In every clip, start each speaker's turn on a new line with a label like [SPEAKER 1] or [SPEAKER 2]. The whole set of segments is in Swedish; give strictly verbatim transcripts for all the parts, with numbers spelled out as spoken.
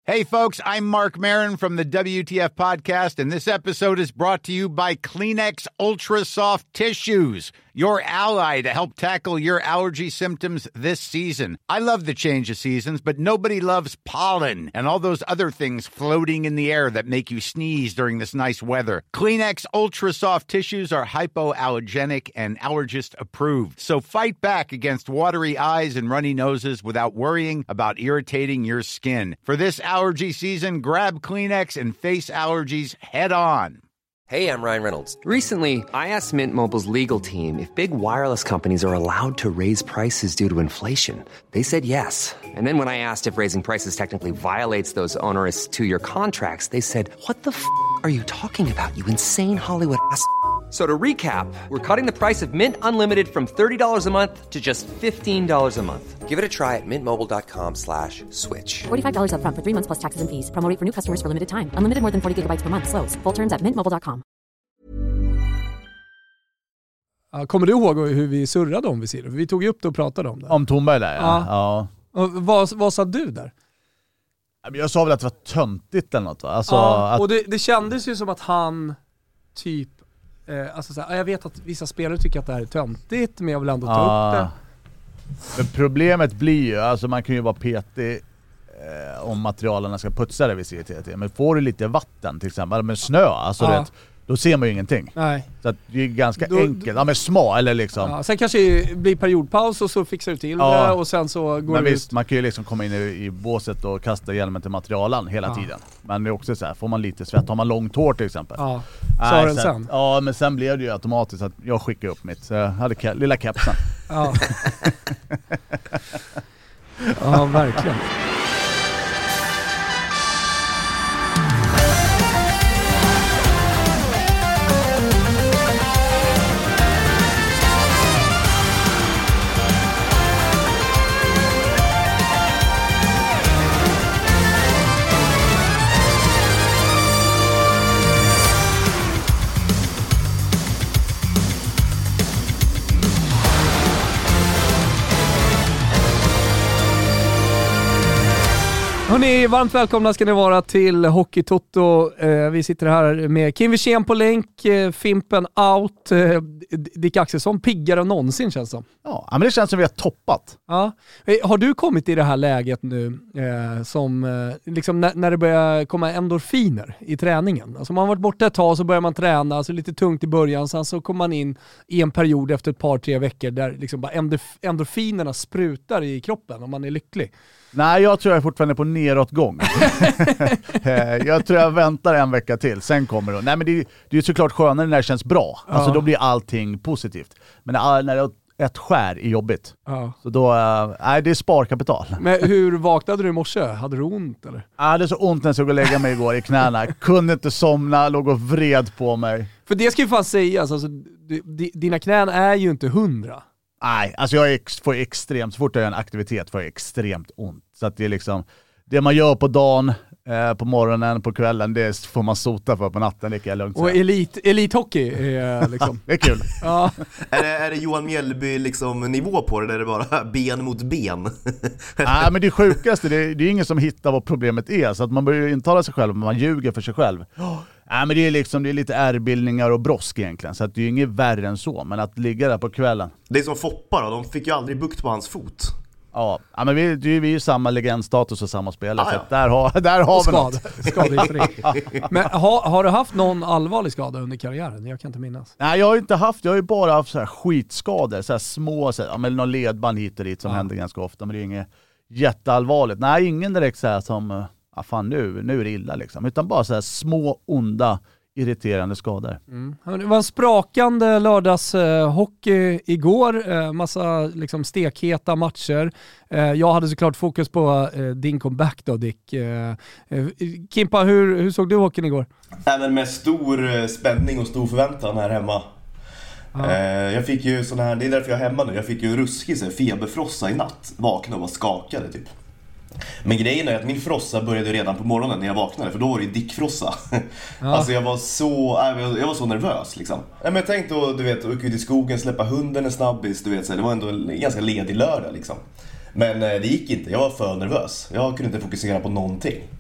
[SPEAKER 1] Hey, folks, I'm Mark Maron from the W T F Podcast, and this episode is brought to you by Kleenex Ultra Soft Tissues, your ally to help tackle your allergy symptoms this season. I love the change of seasons, but nobody loves pollen and all those other things floating in the air that make you sneeze during this nice weather. Kleenex Ultra Soft Tissues are hypoallergenic and allergist approved, so fight back against watery eyes and runny noses without worrying about irritating your skin. For this allergy season, grab Kleenex and face allergies head on.
[SPEAKER 2] Hey, I'm Ryan Reynolds. Recently, I asked Mint Mobile's legal team if big wireless companies are allowed to raise prices due to inflation. They said yes. And then when I asked if raising prices technically violates those onerous two-year contracts, they said, what the f*** are you talking about, you insane Hollywood ass f- So to recap, we're cutting the price of Mint Unlimited from thirty dollars a month to just fifteen dollars a month. Give it a try at mintmobile.com slash switch.
[SPEAKER 3] forty-five dollars up front for three months plus taxes and fees. Promo rate for new customers for limited time. Unlimited more than forty gigabytes per month. Slows full terms at mint mobile dot com.
[SPEAKER 4] Kommer du ihåg hur vi surrade om Visir? Vi tog ju upp det och pratade om det.
[SPEAKER 5] Om Thornberg där, ja.
[SPEAKER 4] ja.
[SPEAKER 5] ja.
[SPEAKER 4] Och vad, vad sa du där?
[SPEAKER 5] Jag sa väl att det var töntigt eller något, va? Alltså,
[SPEAKER 4] ja,
[SPEAKER 5] att...
[SPEAKER 4] och det, det kändes ju som att han typ eh, alltså så här, jag vet att vissa spelare tycker att det här är töntigt, men jag vill ändå ta
[SPEAKER 5] ja.
[SPEAKER 4] upp det.
[SPEAKER 5] Men problemet blir ju, alltså man kan ju vara petig eh, om materialerna ska putsa det vid C T T, men får du lite vatten till exempel, med snö, alltså
[SPEAKER 4] ja.
[SPEAKER 5] det, då ser man ju ingenting.
[SPEAKER 4] Nej.
[SPEAKER 5] Så att det är ganska
[SPEAKER 4] då,
[SPEAKER 5] enkelt, ja men små eller liksom.
[SPEAKER 4] Ja, sen kanske det blir periodpaus och så fixar du till ja. det och sen så går
[SPEAKER 5] men
[SPEAKER 4] det
[SPEAKER 5] visst,
[SPEAKER 4] ut.
[SPEAKER 5] man kan ju liksom komma in i, i båset och kasta hjälmen till materialen hela
[SPEAKER 4] ja.
[SPEAKER 5] tiden. Men det är också så här, får man lite svett, har man långt hår till exempel.
[SPEAKER 4] Ja.
[SPEAKER 5] Så
[SPEAKER 4] Nej,
[SPEAKER 5] den
[SPEAKER 4] så
[SPEAKER 5] sen. Att, ja, men sen blev det ju automatiskt att jag skickade upp mitt, så jag hade ke- lilla kepsen.
[SPEAKER 4] Ja. Ja, verkligen. Hörrni, varmt välkomna ska ni vara till Hockey Toto. Eh, vi sitter här med Kim Wirsén på länk, eh, Fimpen out, eh, Dick Axelsson piggare än någonsin känns det som.
[SPEAKER 5] Ja, men det känns som vi har toppat.
[SPEAKER 4] Ja. Eh, har du kommit i det här läget nu eh, som eh, liksom när, när det börjar komma endorfiner i träningen? Alltså man har varit borta ett tag så börjar man träna, alltså lite tungt i början, sen så kommer man in i en period efter ett par, tre veckor där liksom bara endorf- endorfinerna sprutar i kroppen och man är lycklig.
[SPEAKER 5] Nej, jag tror jag är fortfarande på nedåtgång. Jag tror jag väntar en vecka till, sen kommer det. Nej, men det är, det är såklart skönare när det känns bra. Ja. Alltså då blir allting positivt. Men när, när det ett skär är jobbigt. Ja. Så då, nej, det är sparkapital.
[SPEAKER 4] Men hur vaknade du i morse? Hade du ont eller?
[SPEAKER 5] Jag hade så ont när jag skulle lägga mig igår i knäna. Kunde inte somna, låg och vred på mig.
[SPEAKER 4] För det ska ju fan sägas, alltså, dina knän är ju inte hundra.
[SPEAKER 5] Nej, alltså jag är, får extremt, så fort jag gör en aktivitet får jag extremt ont. Så att det är liksom, det man gör på dagen, eh, på morgonen, på kvällen, det får man sota för på natten, det kan jag lugnt säga.
[SPEAKER 4] Och elit, elithockey är liksom...
[SPEAKER 5] det är kul.
[SPEAKER 6] Ja. är, det, är det Johan Mjällby liksom nivå på det, där det är bara ben mot ben?
[SPEAKER 5] Nej, men det sjukaste, det, det är ingen som hittar vad problemet är, så att man börjar intala sig själv, men man ljuger för sig själv. Nej, men det är liksom, det är lite ärrbildningar och brosk egentligen, så att det är inget värre än så, men att ligga där på kvällen.
[SPEAKER 6] Det är som Foppa då, de fick ju aldrig bukt på hans fot.
[SPEAKER 5] Ja, ja men vi, vi är ju samma legendstatus och samma spelare, ah, ja. Så där har, där har vi något.
[SPEAKER 4] Skadefri. Men har, har du haft någon allvarlig skada under karriären? Jag kan inte minnas.
[SPEAKER 5] Nej, jag har inte haft, jag har ju bara haft så här skitskador, så här små, så här, ja, men någon ledband hit och dit som ja. händer ganska ofta, men det är inget jätteallvarligt. Nej, ingen direkt så här som, ja fan nu, nu är det illa liksom, utan bara så här små, onda, irriterande skador.
[SPEAKER 4] Mm. Det var en sprakande lördagshockey eh, igår. Eh, massa liksom stekheta matcher. Eh, jag hade såklart fokus på eh, din comeback då, Dick. Eh, eh, Kimpa, hur, hur såg du hockeyn igår?
[SPEAKER 6] Även med stor spänning och stor förväntan här hemma. Ah. Eh, jag fick ju sån här, det är därför jag är hemma nu. Jag fick ju ruskig feberfrossa i natt. Vaknade och var skakade typ. Men grejen är att min frossa började redan på morgonen när jag vaknade, för då var det ju dickfrossa. Ja. Alltså jag var så jag var så nervös liksom. Men jag tänkte då, du vet, åka ut i skogen, släppa hunden en snabbis, du vet så det var ändå en ganska ledig lördag liksom. Men det gick inte, jag var för nervös. Jag kunde inte fokusera på någonting.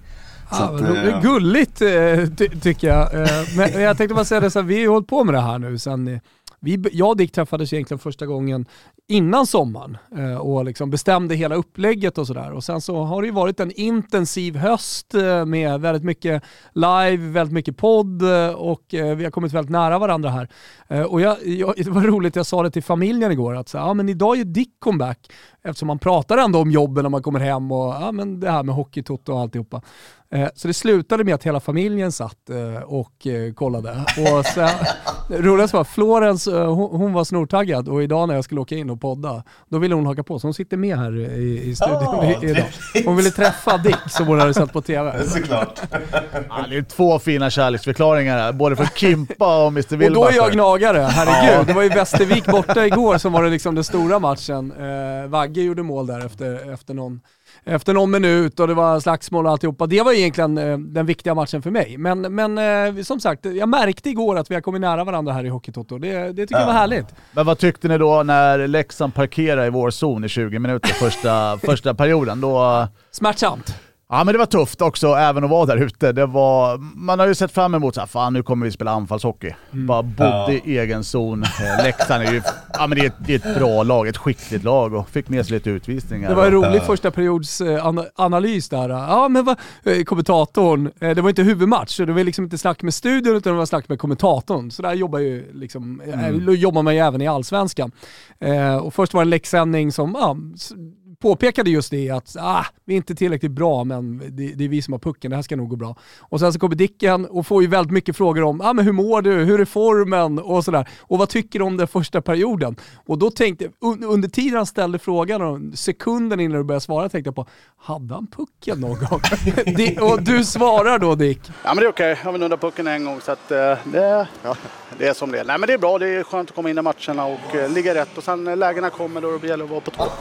[SPEAKER 4] Ja, att, det är gulligt ty- tycker jag. Men jag tänkte bara säga det så här, vi har ju hållit på med det här nu sen... Vi, jag och Dick träffades egentligen första gången innan sommaren eh, och liksom bestämde hela upplägget och sådär. Och sen så har det ju varit en intensiv höst eh, med väldigt mycket live, väldigt mycket podd eh, och eh, vi har kommit väldigt nära varandra här. Eh, och jag, jag, det var roligt, jag sa det till familjen igår att så, ja, men idag är ju Dick comeback eftersom man pratar ändå om jobben när man kommer hem och ja, men det här med hockeytoto och alltihopa. Så det slutade med att hela familjen satt och kollade. Och sen, roligast var Florence, hon var snortaggad och idag när jag skulle åka in och podda, då ville hon haka på. Så hon sitter med här i, i studion oh, idag. Hon ville träffa Dick som hon hade sett på tv.
[SPEAKER 6] Såklart.
[SPEAKER 5] Ja, det är två fina kärleksförklaringar här, både för Kimpa och mister Wilbacher.
[SPEAKER 4] Och då är jag gnagare, herregud. Det var ju Västervik borta igår som var det liksom den stora matchen. Eh, Vagge gjorde mål där efter, efter någon Efter någon minut och det var slagsmål och alltihopa. Det var egentligen eh, den viktiga matchen för mig. Men, men eh, som sagt, jag märkte igår att vi har kommit nära varandra här i Hockeytoto. Det, det tycker jag var härligt.
[SPEAKER 5] Men vad tyckte ni då när Leksand parkerade i vår zon i tjugo minuter första, första perioden? Då...
[SPEAKER 4] Smärtsamt.
[SPEAKER 5] Ja, men det var tufft också även att vara där ute. Det var, man har ju sett fram emot så här, fan nu kommer vi spela anfallshockey. Mm. Bara bodde ja. i egen zon. Leksand är ju, ja men det är, ett, det är ett bra lag, ett skickligt lag och fick med sig lite utvisningar.
[SPEAKER 4] Det var en rolig
[SPEAKER 5] ja.
[SPEAKER 4] första periods an- analys där. Ja men vad, kommentatorn, det var inte huvudmatch, det var liksom inte snack med studion utan det var snack med kommentatorn. Så där jobbar ju liksom, mm. jobbar man ju även i Allsvenskan. Och först var det en läxsändning som, ja, påpekade just det att ah, vi är inte tillräckligt bra men det, det är vi som har pucken, det här ska nog gå bra. Och sen så kommer Dicken och får ju väldigt mycket frågor om ah, men hur mår du, hur är formen och sådär. Och vad tycker du om den första perioden? Och då tänkte un, under tiden han ställde frågan och sekunden innan du började svara tänkte jag på, hade han pucken någon gång? det, och du svarar då Dick.
[SPEAKER 5] Ja men det är okej, jag har väl nuddat pucken en gång så att uh, det, ja, det är som det är. Nej men det är bra, det är skönt att komma in i matcherna och uh, ligga rätt och sen när lägena kommer då det gäller att vara på topp.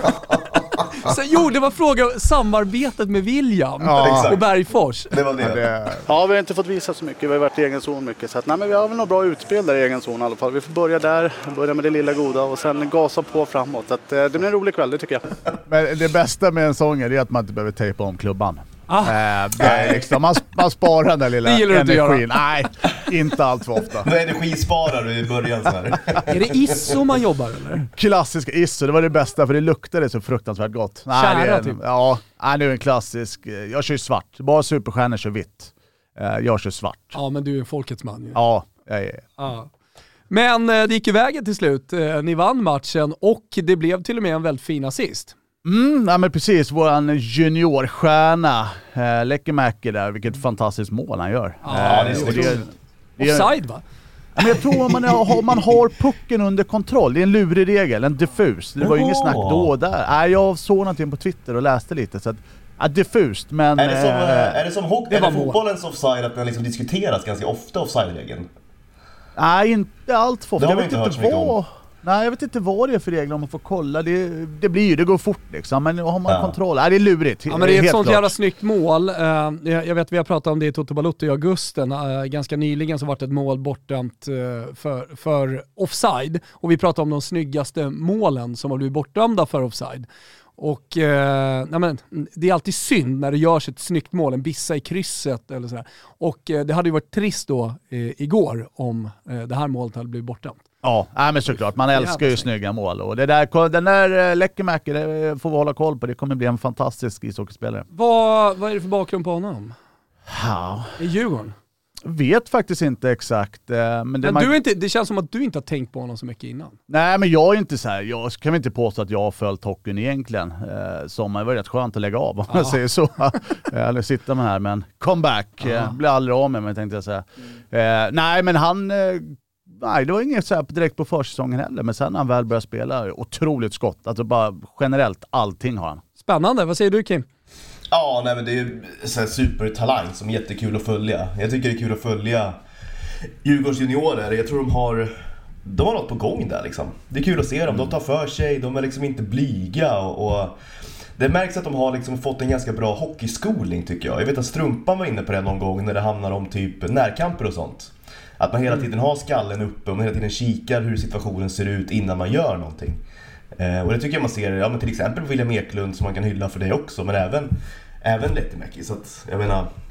[SPEAKER 4] Så, jo, det var fråga om samarbetet med William ja. och Bergfors.
[SPEAKER 6] Det var det. Ja, det.
[SPEAKER 5] Ja, vi har inte fått visa så mycket. Vi har varit i egen zon mycket. Så att, nej, men vi har väl några bra utspel där i egen zon i alla fall. Vi får börja där, börja med det lilla goda och sen gasa på framåt. Så att, det blir en rolig kväll, det tycker jag. Men det bästa med en sång är att man inte behöver tejpa om klubban. Ah. Eh, det är liksom, man, man sparar den där lilla energin. Nej, inte allt för ofta.
[SPEAKER 6] Vad energisparar du i början så här?
[SPEAKER 4] Är det isso man jobbar eller?
[SPEAKER 5] Klassisk isso, det var det bästa för det luktade så fruktansvärt gott. Nej,
[SPEAKER 4] Kära,
[SPEAKER 5] det är en,
[SPEAKER 4] typ.
[SPEAKER 5] Ja, nej, det är en klassisk. Jag kör svart. Bara superstjärnor kör vitt. Jag kör svart.
[SPEAKER 4] Ja, men du är en folkets man ju.
[SPEAKER 5] Ja, jag är.
[SPEAKER 4] Ja. Men det gick ju vägen till slut. Ni vann matchen och det blev till och med en väldigt fin assist.
[SPEAKER 5] Mm, ja men precis, våran juniorstjärna eh, Lekkerimäki där, vilket fantastiskt mål han gör.
[SPEAKER 4] Ja, eh, det är, det är, det är offside va?
[SPEAKER 5] Ja, men jag tror om man har, man har pucken under kontroll, det är en lurig regel, en diffus. Det var ju oh. inget snack då och där. Nej, jag såg någonting på Twitter och läste lite så att ja, diffust, men
[SPEAKER 6] är det som,
[SPEAKER 5] eh,
[SPEAKER 6] är det som hockey, det är fotbollens offside att den liksom diskuteras ganska ofta offside-regeln?
[SPEAKER 5] Nej, inte allt för ofta.
[SPEAKER 6] Det har jag inte hört så mycket om.
[SPEAKER 5] Nej, jag vet inte vad det är för regler om man får kolla. Det, det blir ju, det går fort liksom. Men har man ja. kontroll? Nej, det är lurigt.
[SPEAKER 4] Ja, men det är ett sånt klart. jävla snyggt mål. Uh, jag, jag vet, vi har pratat om det i Toto Balotto i augusten. Uh, ganska nyligen så var det ett mål bortdömt uh, för, för offside. Och vi pratar om de snyggaste målen som har blivit bortdömda för offside. Och eh, nej men, det är alltid synd när det görs ett snyggt mål, en bissa i krysset eller sådär. Och eh, det hade ju varit trist då eh, igår om eh, det här målet hade blivit bortdömt.
[SPEAKER 5] Ja, nej, men såklart. Man älskar ju snygga mål. Och det där, den där Lekkerimäki, det får vi hålla koll på. Det kommer bli en fantastisk ishockeyspelare.
[SPEAKER 4] Vad, vad är det för bakgrund på honom?
[SPEAKER 5] Ja.
[SPEAKER 4] I Djurgården?
[SPEAKER 5] Vet faktiskt inte exakt. Men, det,
[SPEAKER 4] men
[SPEAKER 5] man...
[SPEAKER 4] du är inte, det känns som att du inte har tänkt på honom så mycket innan.
[SPEAKER 5] Nej, men jag är inte så här. Jag kan väl inte påstå att jag har följt hockeyn egentligen. Eh, sommaren var rätt skönt att lägga av om man säger så. Eller sitta med här, men comeback. Eh, blir aldrig av med mig, tänkte jag säga. Mm. Eh, nej, men han... Eh, nej, det var inget så här direkt på försäsongen heller. Men sen när han väl började spela, otroligt skott. Alltså bara generellt, allting har han.
[SPEAKER 4] Spännande. Vad säger du, Kim?
[SPEAKER 6] Ja, nej men det är ju en supertalang som är jättekul att följa. Jag tycker det är kul att följa Djurgårds juniorer. Jag tror de har de har något på gång där liksom. Det är kul att se dem, de tar för sig, de är liksom inte blyga och, och det märks att de har liksom fått en ganska bra hockeyskolning tycker jag. Jag vet att Strumpan var inne på det någon gång när det handlar om typ närkamper och sånt. Att man hela tiden har skallen uppe och man hela tiden kikar hur situationen ser ut innan man gör någonting. Eh, och det tycker jag man ser, ja men till exempel William Eklund som man kan hylla för det också, men även även Lekkerimäki, så att jag menar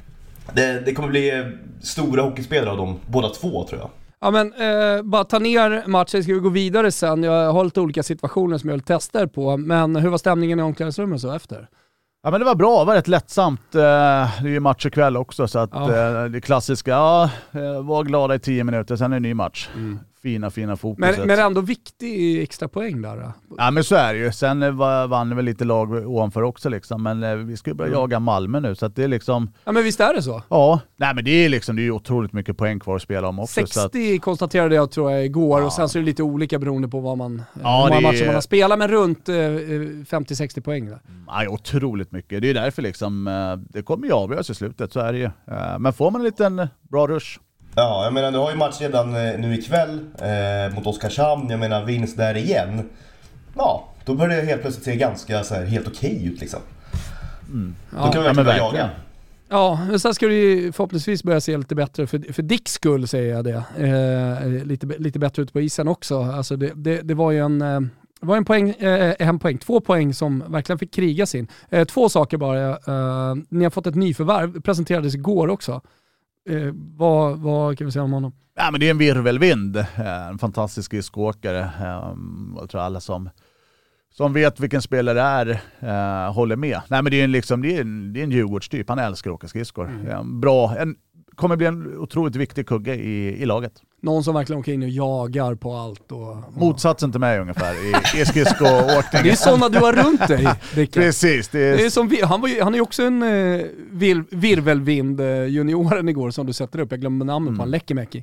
[SPEAKER 6] Det, det kommer bli stora hockeyspelare av dem, båda två tror jag.
[SPEAKER 4] Ja men eh, bara ta ner matchen, ska vi gå vidare sen. Jag har lite olika situationer som jag vill testa på. Men hur var stämningen i omklädningsrummet så efter?
[SPEAKER 5] Ja men det var bra, det var rätt lättsamt. Det är ju match ikväll också så att ja. Det klassiska, ja, var glada i tio minuter, sen är det en ny match. Mm. Fina, fina fokuset.
[SPEAKER 4] Men, men ändå viktig extra poäng där då?
[SPEAKER 5] Ja men så är det ju. Sen vann väl lite lag ovanför också liksom. Men vi ska ju börja mm. jaga Malmö nu så att det är liksom...
[SPEAKER 4] Ja men visst är det så?
[SPEAKER 5] Ja, nej men det är liksom, det är ju otroligt mycket poäng kvar att spela om också.
[SPEAKER 4] sextio så att... konstaterade jag tror jag igår ja. Och sen så är det lite olika beroende på vad man,
[SPEAKER 5] ja,
[SPEAKER 4] hur många
[SPEAKER 5] är...
[SPEAKER 4] matcher man har spelat, men runt eh, femtio sextio poäng där.
[SPEAKER 5] Ja, otroligt mycket. Det är därför liksom, det kommer ju avgöras i slutet, så är det ju. Men får man en liten bra rush.
[SPEAKER 6] Ja, jag menar du har ju match redan nu ikväll eh, mot Oskarshamn. Jag menar vinst där igen. Ja, då börjar det helt plötsligt se ganska så här, helt okej ut liksom. Mm. Då
[SPEAKER 4] ja,
[SPEAKER 6] kan vi verkligen ja, jaga.
[SPEAKER 4] Ja, men sen ska det ju förhoppningsvis börja se lite bättre för, för Dicks skull, säger jag det. Eh, lite, lite bättre ut på isen också. Alltså det, det, det var ju en... Eh, Det var en poäng, eh, en poäng, två poäng som verkligen fick kriga sin. Eh, två saker bara. Eh, ni har fått ett nyförvärv, presenterades igår också. Eh, vad, vad kan vi säga om honom?
[SPEAKER 5] Ja, men det är en virvelvind. En fantastisk skridskoåkare. Jag tror alla som, som vet vilken spelare det är uh, håller med. Nej, men det är en, liksom, det är en, det är en Djurgårdstyp. Han älskar att åka skridskor. Mm. Bra. En, kommer bli en otroligt viktig kugge i, i laget.
[SPEAKER 4] Någon som verkligen åker in och jagar på allt. Och, och...
[SPEAKER 5] Motsatsen till mig ungefär i, i skridskoåkning.
[SPEAKER 4] Det är sådana du har runt dig, Rickard.
[SPEAKER 5] Precis. Det är...
[SPEAKER 4] Det är som, han, var ju, han är ju också en uh, vir, virvelvind uh, junioren igår som du sätter upp. Jag glömmer namnet mm. på han, Läckemäki.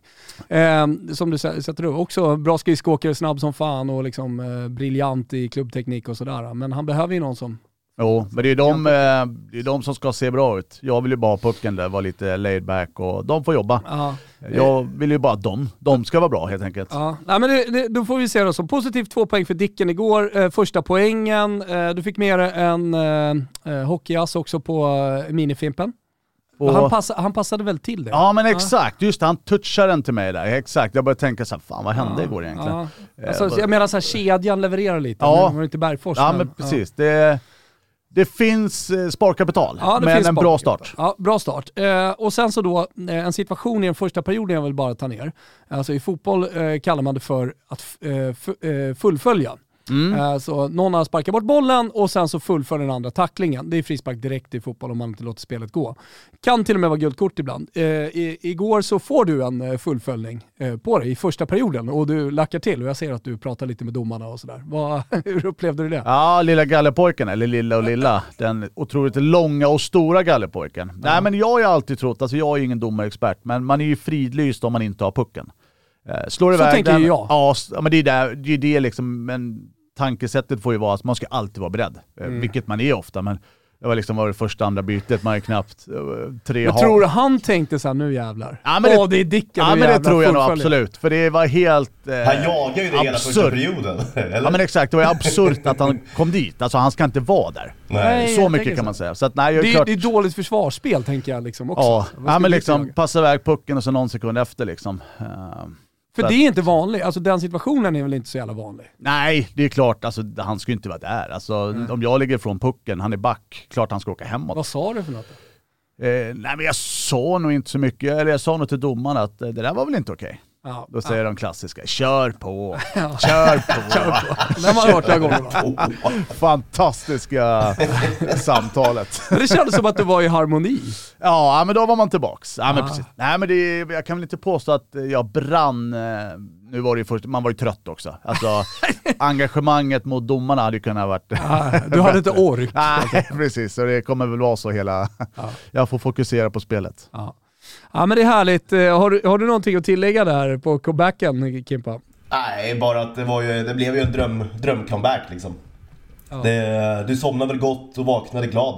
[SPEAKER 4] Uh, som du sätter upp. Också bra skridskoåkare, snabb som fan och liksom uh, briljant i klubbteknik och sådär. Men han behöver ju någon som...
[SPEAKER 5] Jo, men det är, de, det är de som ska se bra ut. Jag vill ju bara ha pucken där, vara lite laid back och de får jobba. Ja. Jag vill ju bara att de, de ska vara bra helt enkelt.
[SPEAKER 4] Ja. Nej, men det, det, då får vi se det som positivt. Två poäng för Dicken igår. Eh, första poängen. Eh, du fick med en eh, hockeyass också på eh, minifimpen. Och han, pass, han passade väl till det?
[SPEAKER 5] Ja men exakt, just det, han touchade den till mig där. Exakt, jag började tänka så här, fan vad hände ja. igår egentligen?
[SPEAKER 4] Ja. Alltså, jag menar så här, kedjan levererar lite.
[SPEAKER 5] Ja,
[SPEAKER 4] men var inte Bergfors.
[SPEAKER 5] Ja men, men precis, ja. det... Det finns sparkapital, ja, det men finns en bra start.
[SPEAKER 4] Ja, bra start. Eh, och sen så då, eh, en situation i den första perioden jag vill bara ta ner. Alltså i fotboll eh, kallar man det för att f- eh, f- eh, fullfölja. Mm. Eh, så någon har sparkat bort bollen och sen så fullföljer den andra tacklingen. Det är frispark direkt i fotboll om man inte låter spelet gå. Kan till och med vara guldkort ibland. Eh, i, igår så får du en fullföljning eh, på dig i första perioden och du lackar till och jag ser att du pratar lite med domarna och sådär. Vad, hur upplevde du det?
[SPEAKER 5] Ja, lilla gallepojken, eller lilla och lilla. Den otroligt långa och stora gallepojken. Ja. Nej men jag har ju alltid trott, alltså jag är ingen domarexpert, men man är ju fridlyst om man inte har pucken. Eh, slår
[SPEAKER 4] så
[SPEAKER 5] iväg
[SPEAKER 4] tänker
[SPEAKER 5] den,
[SPEAKER 4] ju jag.
[SPEAKER 5] Ja, men det är det, det, är det liksom, men tankesättet får ju vara att man ska alltid vara beredd. Mm. Vilket man är ofta, men det var liksom var det första andra bytet, man är knappt uh, tre
[SPEAKER 4] Jag tror han tänkte så här, nu jävlar.
[SPEAKER 5] Ja, men det,
[SPEAKER 4] Åh, det är Dicken,
[SPEAKER 5] ja, men det tror jag nog absolut. För det var helt eh,
[SPEAKER 6] han jagar ju det hela första perioden. Eller?
[SPEAKER 5] Ja men exakt, det var absurt att han kom dit. Alltså han ska inte vara där. Nej, så mycket kan man säga. Så att, nej,
[SPEAKER 4] det,
[SPEAKER 5] klart...
[SPEAKER 4] det är dåligt försvarsspel tänker jag liksom också.
[SPEAKER 5] Ja, ja men liksom passa iväg pucken och så någon sekund efter liksom. Uh,
[SPEAKER 4] För det är inte vanligt, alltså den situationen är väl inte så jävla vanlig?
[SPEAKER 5] Nej, det är klart, alltså, han ska ju inte vara där. Alltså, mm. Om jag ligger från pucken, han är back, klart han ska åka hemåt.
[SPEAKER 4] Vad sa du för något?
[SPEAKER 5] Eh, nej men jag sa nog inte så mycket, eller jag sa nog till domaren att det där var väl inte okej. Ja, Då säger ja. de klassiska, kör på, ja. kör på.
[SPEAKER 4] Kör på. Det har man hört några gånger.
[SPEAKER 5] Fantastiska samtalet.
[SPEAKER 4] Det kändes som att du var i harmoni.
[SPEAKER 5] Ja, men då var man tillbaks. Ja, men precis. Nej, men det, jag kan väl inte påstå att jag brann. Nu var det ju först, man var ju trött också. Alltså, engagemanget mot domarna hade ju kunnat varit...
[SPEAKER 4] Ja, du hade inte ork.
[SPEAKER 5] Nej, precis. Så det kommer väl vara så hela... Ja. Jag får fokusera på spelet.
[SPEAKER 4] Ja. Ja men det är härligt. Har du, har du någonting att tillägga där på comebacken, Kimpa?
[SPEAKER 6] Nej, bara att det, var ju, det blev ju en dröm, drömcomeback liksom. Ja. Det, du somnade väl gott och vaknade glad.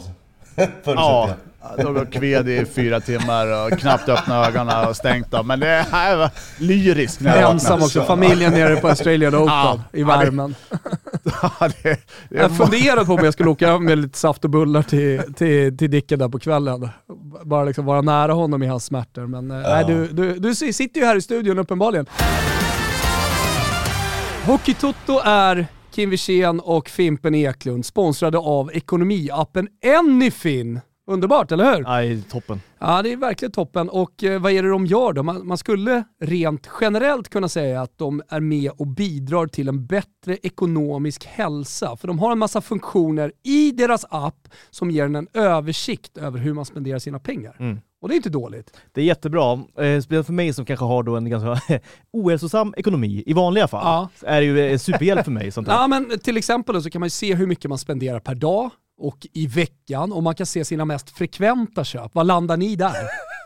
[SPEAKER 5] Ja, då var kved i fyra timmar och knappt öppna ögonen och stängt av. Men det här var lyriskt.
[SPEAKER 4] När jag ensam också, familjen nere på Australian Open ja, i värmen.
[SPEAKER 5] Ja, det, det, det
[SPEAKER 4] jag funderade på om jag skulle åka med lite saft och bullar till, till, till Dicken där på kvällen. Bara liksom vara nära honom i hans smärtor. Men ja. nej, du, du, du sitter ju här i studion uppenbarligen. Hockeytoto är Kim Wirsén och Fimpen Eklund, sponsrade av ekonomiappen Anyfin. Underbart, eller hur?
[SPEAKER 7] Nej, toppen.
[SPEAKER 4] Ja, det är verkligen toppen. Och eh, vad är det de gör då? Man, man skulle rent generellt kunna säga att de är med och bidrar till en bättre ekonomisk hälsa. För de har en massa funktioner i deras app som ger en, en översikt över hur man spenderar sina pengar.
[SPEAKER 7] Mm.
[SPEAKER 4] Och det är inte dåligt.
[SPEAKER 7] Det är jättebra. Eh, speciellt för mig som kanske har då en ganska ohälsosam ekonomi i vanliga fall.
[SPEAKER 4] Ja.
[SPEAKER 7] Är det ju en superhjälp för mig. Sånt där.
[SPEAKER 4] Ja, men till exempel så kan man se hur mycket man spenderar per dag och i veckan, och man kan se sina mest frekventa köp. Vad landar ni där?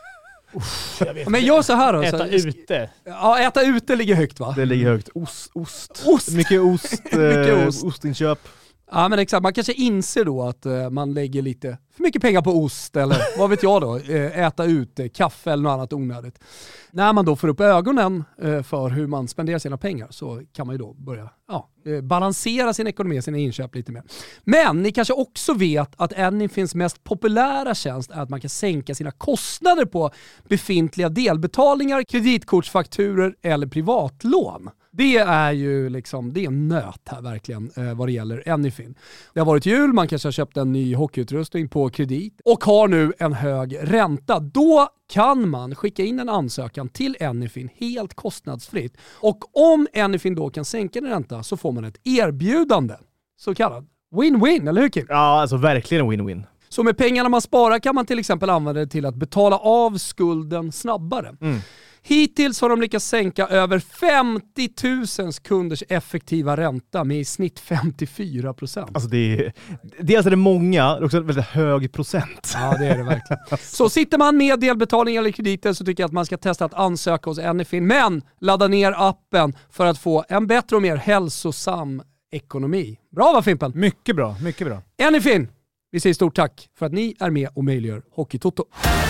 [SPEAKER 8] Uff, jag vet
[SPEAKER 4] men gör så här då.
[SPEAKER 8] Äta
[SPEAKER 4] så,
[SPEAKER 8] ute.
[SPEAKER 4] Ja, äta ute ligger högt, va?
[SPEAKER 7] Det ligger högt. Ost. Ost.
[SPEAKER 4] Ost.
[SPEAKER 7] Mycket ost.
[SPEAKER 4] Mycket
[SPEAKER 7] eh,
[SPEAKER 4] ost.
[SPEAKER 7] Ostinköp.
[SPEAKER 4] Ja, men exakt. Man kanske inser då att uh, man lägger lite för mycket pengar på ost eller vad vet jag då, uh, äta ute, kaffe eller något annat onödigt. När man då får upp ögonen uh, för hur man spenderar sina pengar så kan man ju då börja ja, uh, balansera sin ekonomi, sina inköp lite mer. Men ni kanske också vet att Anyfins mest populära tjänst är att man kan sänka sina kostnader på befintliga delbetalningar, kreditkortsfakturor eller privatlån. Det är ju liksom, det är en nöt här verkligen eh, vad det gäller Anyfin. Det har varit jul, man kanske har köpt en ny hockeyutrustning på kredit och har nu en hög ränta. Då kan man skicka in en ansökan till Anyfin helt kostnadsfritt. Och om Anyfin då kan sänka den ränta så får man ett erbjudande. Så kallad win-win, eller hur Kim?
[SPEAKER 7] Ja, alltså verkligen en win-win.
[SPEAKER 4] Så med pengarna man sparar kan man till exempel använda det till att betala av skulden snabbare. Mm. Hittills har de lyckats sänka över femtio tusen kunders effektiva ränta med i snitt femtiofyra procent.
[SPEAKER 7] Alltså det är, dels är det många, det är också en väldigt hög procent.
[SPEAKER 4] Ja, det är det verkligen. Så sitter man med delbetalning eller krediter så tycker jag att man ska testa att ansöka hos Anyfin. Men ladda ner appen för att få en bättre och mer hälsosam ekonomi. Bra va Fimpen?
[SPEAKER 8] Mycket bra, mycket bra.
[SPEAKER 4] Anyfin, vi säger stort tack för att ni är med och möjliggör Hockeytoto.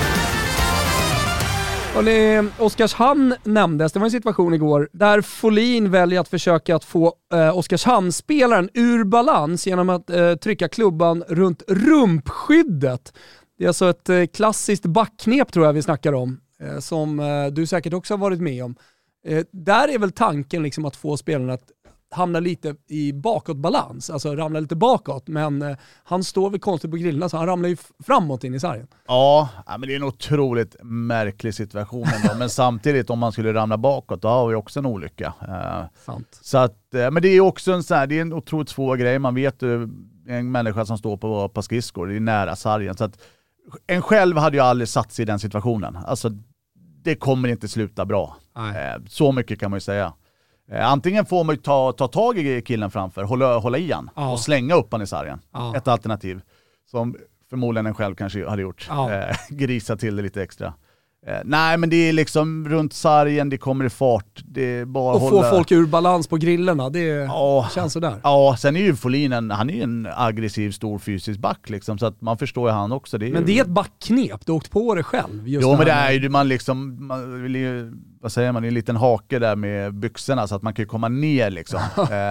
[SPEAKER 4] Hörrni, Oskarshamn nämndes. Det var en situation igår där Folin väljer att försöka att få eh, Oskarshamn-spelaren ur balans genom att eh, trycka klubban runt rumpskyddet. Det är alltså ett eh, klassiskt backknep tror jag vi snackar om, eh, som eh, du säkert också har varit med om. Eh, där är väl tanken liksom att få spelarna att hamna lite i bakåtbalans, alltså ramla lite bakåt, men eh, han står väl konstigt på grillarna så han ramlar ju framåt in i sargen.
[SPEAKER 5] Ja, men det är en otroligt märklig situation ändå. Men samtidigt om man skulle ramla bakåt då har vi också en olycka. Uh,
[SPEAKER 4] Sant.
[SPEAKER 5] Så att, uh, men det är också en sån här, det är en otroligt svår grej. Man vet uh, en människa som står på, på skridskor, det är nära sargen. Så att en själv hade ju aldrig satt sig i den situationen. Alltså det kommer inte sluta bra. Uh, så mycket kan man ju säga. Antingen får man ju ta, ta tag i killen framför, hålla, hålla i han ja. och slänga upp han i sargen. Ja. Ett alternativ som förmodligen en själv kanske hade gjort. Ja. Eh, grisa till det lite extra. Eh, nej, men det är liksom runt sargen, det kommer i fart. Det är bara
[SPEAKER 4] och
[SPEAKER 5] hålla...
[SPEAKER 4] få folk ur balans på grillerna, det
[SPEAKER 5] ja.
[SPEAKER 4] känns sådär.
[SPEAKER 5] Ja, sen är ju Folin en, han är ju en aggressiv, stor fysisk back liksom, så att man förstår ju han också. Det är
[SPEAKER 4] men
[SPEAKER 5] ju...
[SPEAKER 4] det är ett backknep, du har åkt på det själv. Just
[SPEAKER 5] jo,
[SPEAKER 4] det
[SPEAKER 5] men det är ju man liksom, man vill ju, vad säger man, en liten hake där med byxorna så att man kan komma ner liksom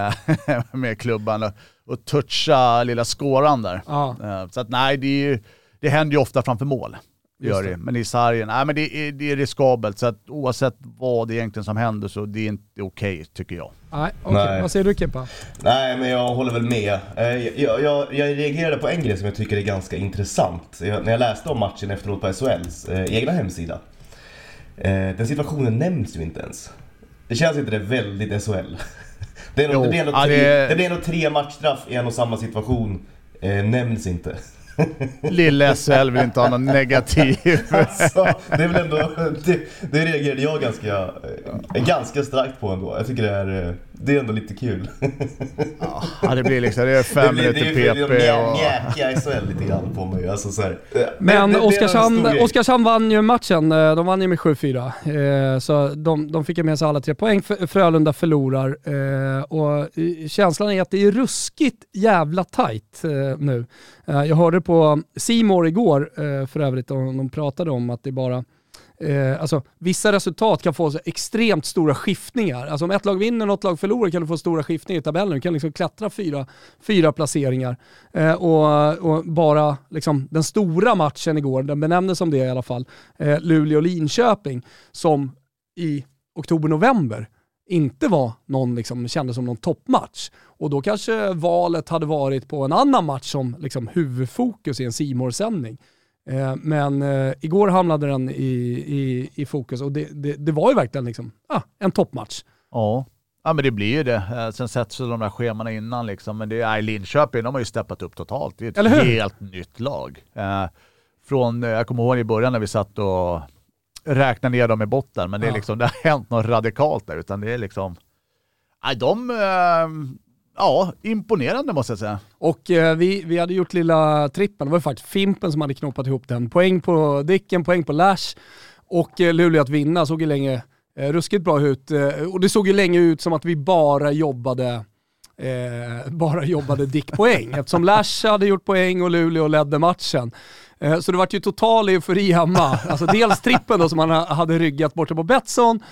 [SPEAKER 5] med klubban och, och toucha lilla skåran där. Ja. Så att nej, det, är ju, det händer ju ofta framför mål. Gör det. Men i sargen, nej men det är, det är riskabelt så att oavsett vad det egentligen som händer så det är inte okej okay, tycker jag.
[SPEAKER 4] Nej, okej. Okay. Vad säger du Kimpa?
[SPEAKER 6] Nej, men jag håller väl med. Jag, jag, jag reagerade på en grej som jag tycker är ganska intressant. Jag, när jag läste om matchen efteråt på S H L:s eh, egna hemsida. Eh, den situationen nämns ju inte ens. Det känns inte det väldigt S H L. Det är nog, jo, det är nog, tre, det... det är nog tre matchstraff i en och samma situation. Eh, nämns inte.
[SPEAKER 5] Lille S H L vill inte ha någon negativ.
[SPEAKER 6] Alltså, det är väl ändå det, det reagerade jag ganska ganska starkt på ändå. Jag tycker det är det är ändå lite kul.
[SPEAKER 5] Ja, det blir liksom det är fem minuter P P
[SPEAKER 6] och njäka S H L lite grann på mig alltså så här.
[SPEAKER 4] Men Oskarshamn Oskarshamn vann ju matchen. De vann ju med sju fyra. Så de de fick med sig alla tre poäng. Frölunda förlorar och känslan är att det är ruskigt jävla tajt nu. Jag hörde på C More igår för övrigt och de pratade om att det bara eh, alltså vissa resultat kan få så extremt stora skiftningar. Alltså om ett lag vinner och något lag förlorar kan du få stora skiftningar i tabellen. Du kan liksom klättra fyra, fyra placeringar. Eh, och, och bara liksom den stora matchen igår, den benämndes som det i alla fall, eh, Luleå-Linköping som i oktober-november inte var någon liksom kändes som någon toppmatch. Och då kanske valet hade varit på en annan match som liksom huvudfokus i en C More-sändning. Eh, men eh, igår hamnade den i, i, i fokus och det, det, det var ju verkligen liksom, ah, en toppmatch.
[SPEAKER 5] Ja. Ja, men det blir ju det. Sen sätts så de där schemarna innan liksom. Men det är Linköping, de har ju steppat upp totalt. Det är ett helt nytt lag. Eh, från, jag kommer ihåg i början när vi satt och räknade ner dem i botten. Men det, är liksom, det har hänt något radikalt där. Utan det är liksom, nej, de, eh, ja, imponerande måste jag säga.
[SPEAKER 4] Och eh, vi, vi hade gjort lilla trippen. Det var ju faktiskt Fimpen som hade knoppat ihop den. Poäng på Dicken, poäng på Lash. Och eh, Luleå att vinna såg ju länge Eh, ruskigt bra ut eh, och det såg ju länge ut som att vi bara jobbade eh, bara jobbade Dick-poäng eftersom Lash hade gjort poäng och Luleå ledde matchen. Eh, så det var ju total eufori hemma. Alltså dels trippen då som han hade ryggat borta på Betsson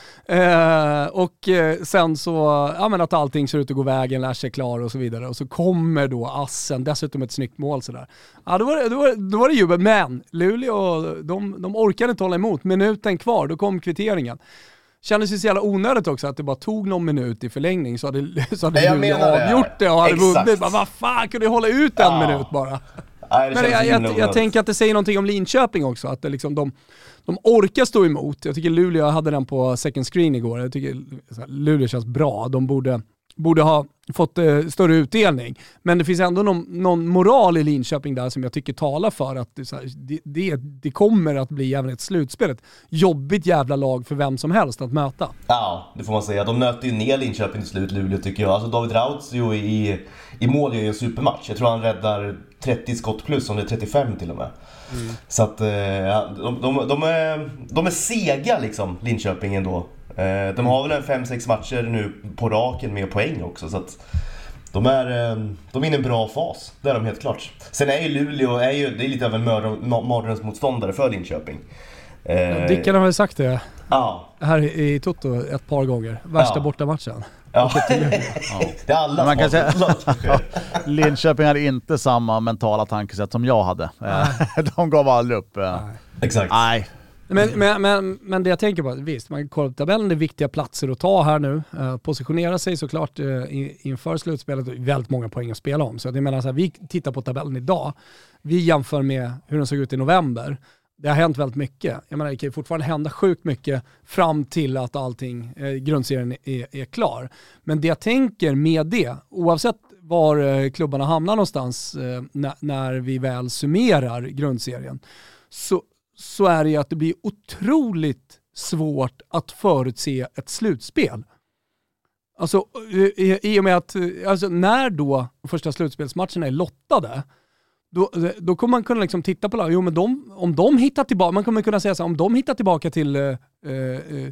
[SPEAKER 4] eh, och eh, sen så ja, men att allting ser ut att gå vägen, Lash är klar och så vidare och så kommer då assen, dessutom ett snyggt mål sådär. Ja, då var det, då var, då var det jubel, men Luleå de, de orkade inte hålla emot, minuten kvar, då kom kvitteringen. Kändes ju så jävla onödigt också att det bara tog någon minut i förlängning så hade, så hade Luleå avgjort det, det och hade vunnit. Vad fan, kunde jag hålla ut en ja. minut bara? Nej, men jag, jag, jag tänker att det säger någonting om Linköping också, att det liksom de, de orkar stå emot. Jag tycker Luleå hade den på second screen igår. Jag tycker Luleå känns bra. De borde, borde ha fått eh, större utdelning. Men det finns ändå någon, någon moral i Linköping där som jag tycker talar för att det, så här, det, det, det kommer att bli även ett slutspel. Ett jobbigt jävla lag för vem som helst att möta.
[SPEAKER 6] Ja, det får man säga. De nöter ju ner Linköping till slut, Luleå tycker jag. Alltså David Rauts ju i, i mål är ju en supermatch. Jag tror han räddar trettio skott plus, om det är trettiofem till och med. Mm. Så att ja, de, de, de, är, de är sega liksom, Linköping ändå. De har väl en fem sex matcher nu på raken med poäng också, så att de är, de är in i en bra fas. Det är de helt klart. Sen är ju Luleå är ju, det är lite av en mardrömsmotståndare för Linköping.
[SPEAKER 4] Dicken har väl sagt det
[SPEAKER 6] ja.
[SPEAKER 4] här i Toto ett par gånger. Värsta ja. bortamatchen.
[SPEAKER 6] Ja. Det är alla
[SPEAKER 5] man kan säga, Linköping hade inte samma mentala tankesätt som jag hade. De gav aldrig upp. Nej.
[SPEAKER 6] Exakt.
[SPEAKER 5] Nej.
[SPEAKER 4] Men, men, men, men det jag tänker på, visst, man kollar på tabellen, det är viktiga platser att ta här nu. Uh, positionera sig såklart uh, inför slutspelet, väldigt många poäng att spela om. Så jag menar så här, vi tittar på tabellen idag, vi jämför med hur den såg ut i november. Det har hänt väldigt mycket. Jag menar, det kan ju fortfarande hända sjukt mycket fram till att allting, eh, grundserien är, är klar. Men det jag tänker med det, oavsett var eh, klubbarna hamnar någonstans eh, när, när vi väl summerar grundserien, så så är det ju att det blir otroligt svårt att förutse ett slutspel. Alltså i, i och med att alltså, när då första slutspelsmatcherna är lottade, då, då kommer man kunna liksom titta på lag. Jo, men de, om de hittar tillbaka, man kommer kunna säga så här, om de hittar tillbaka till eh, eh,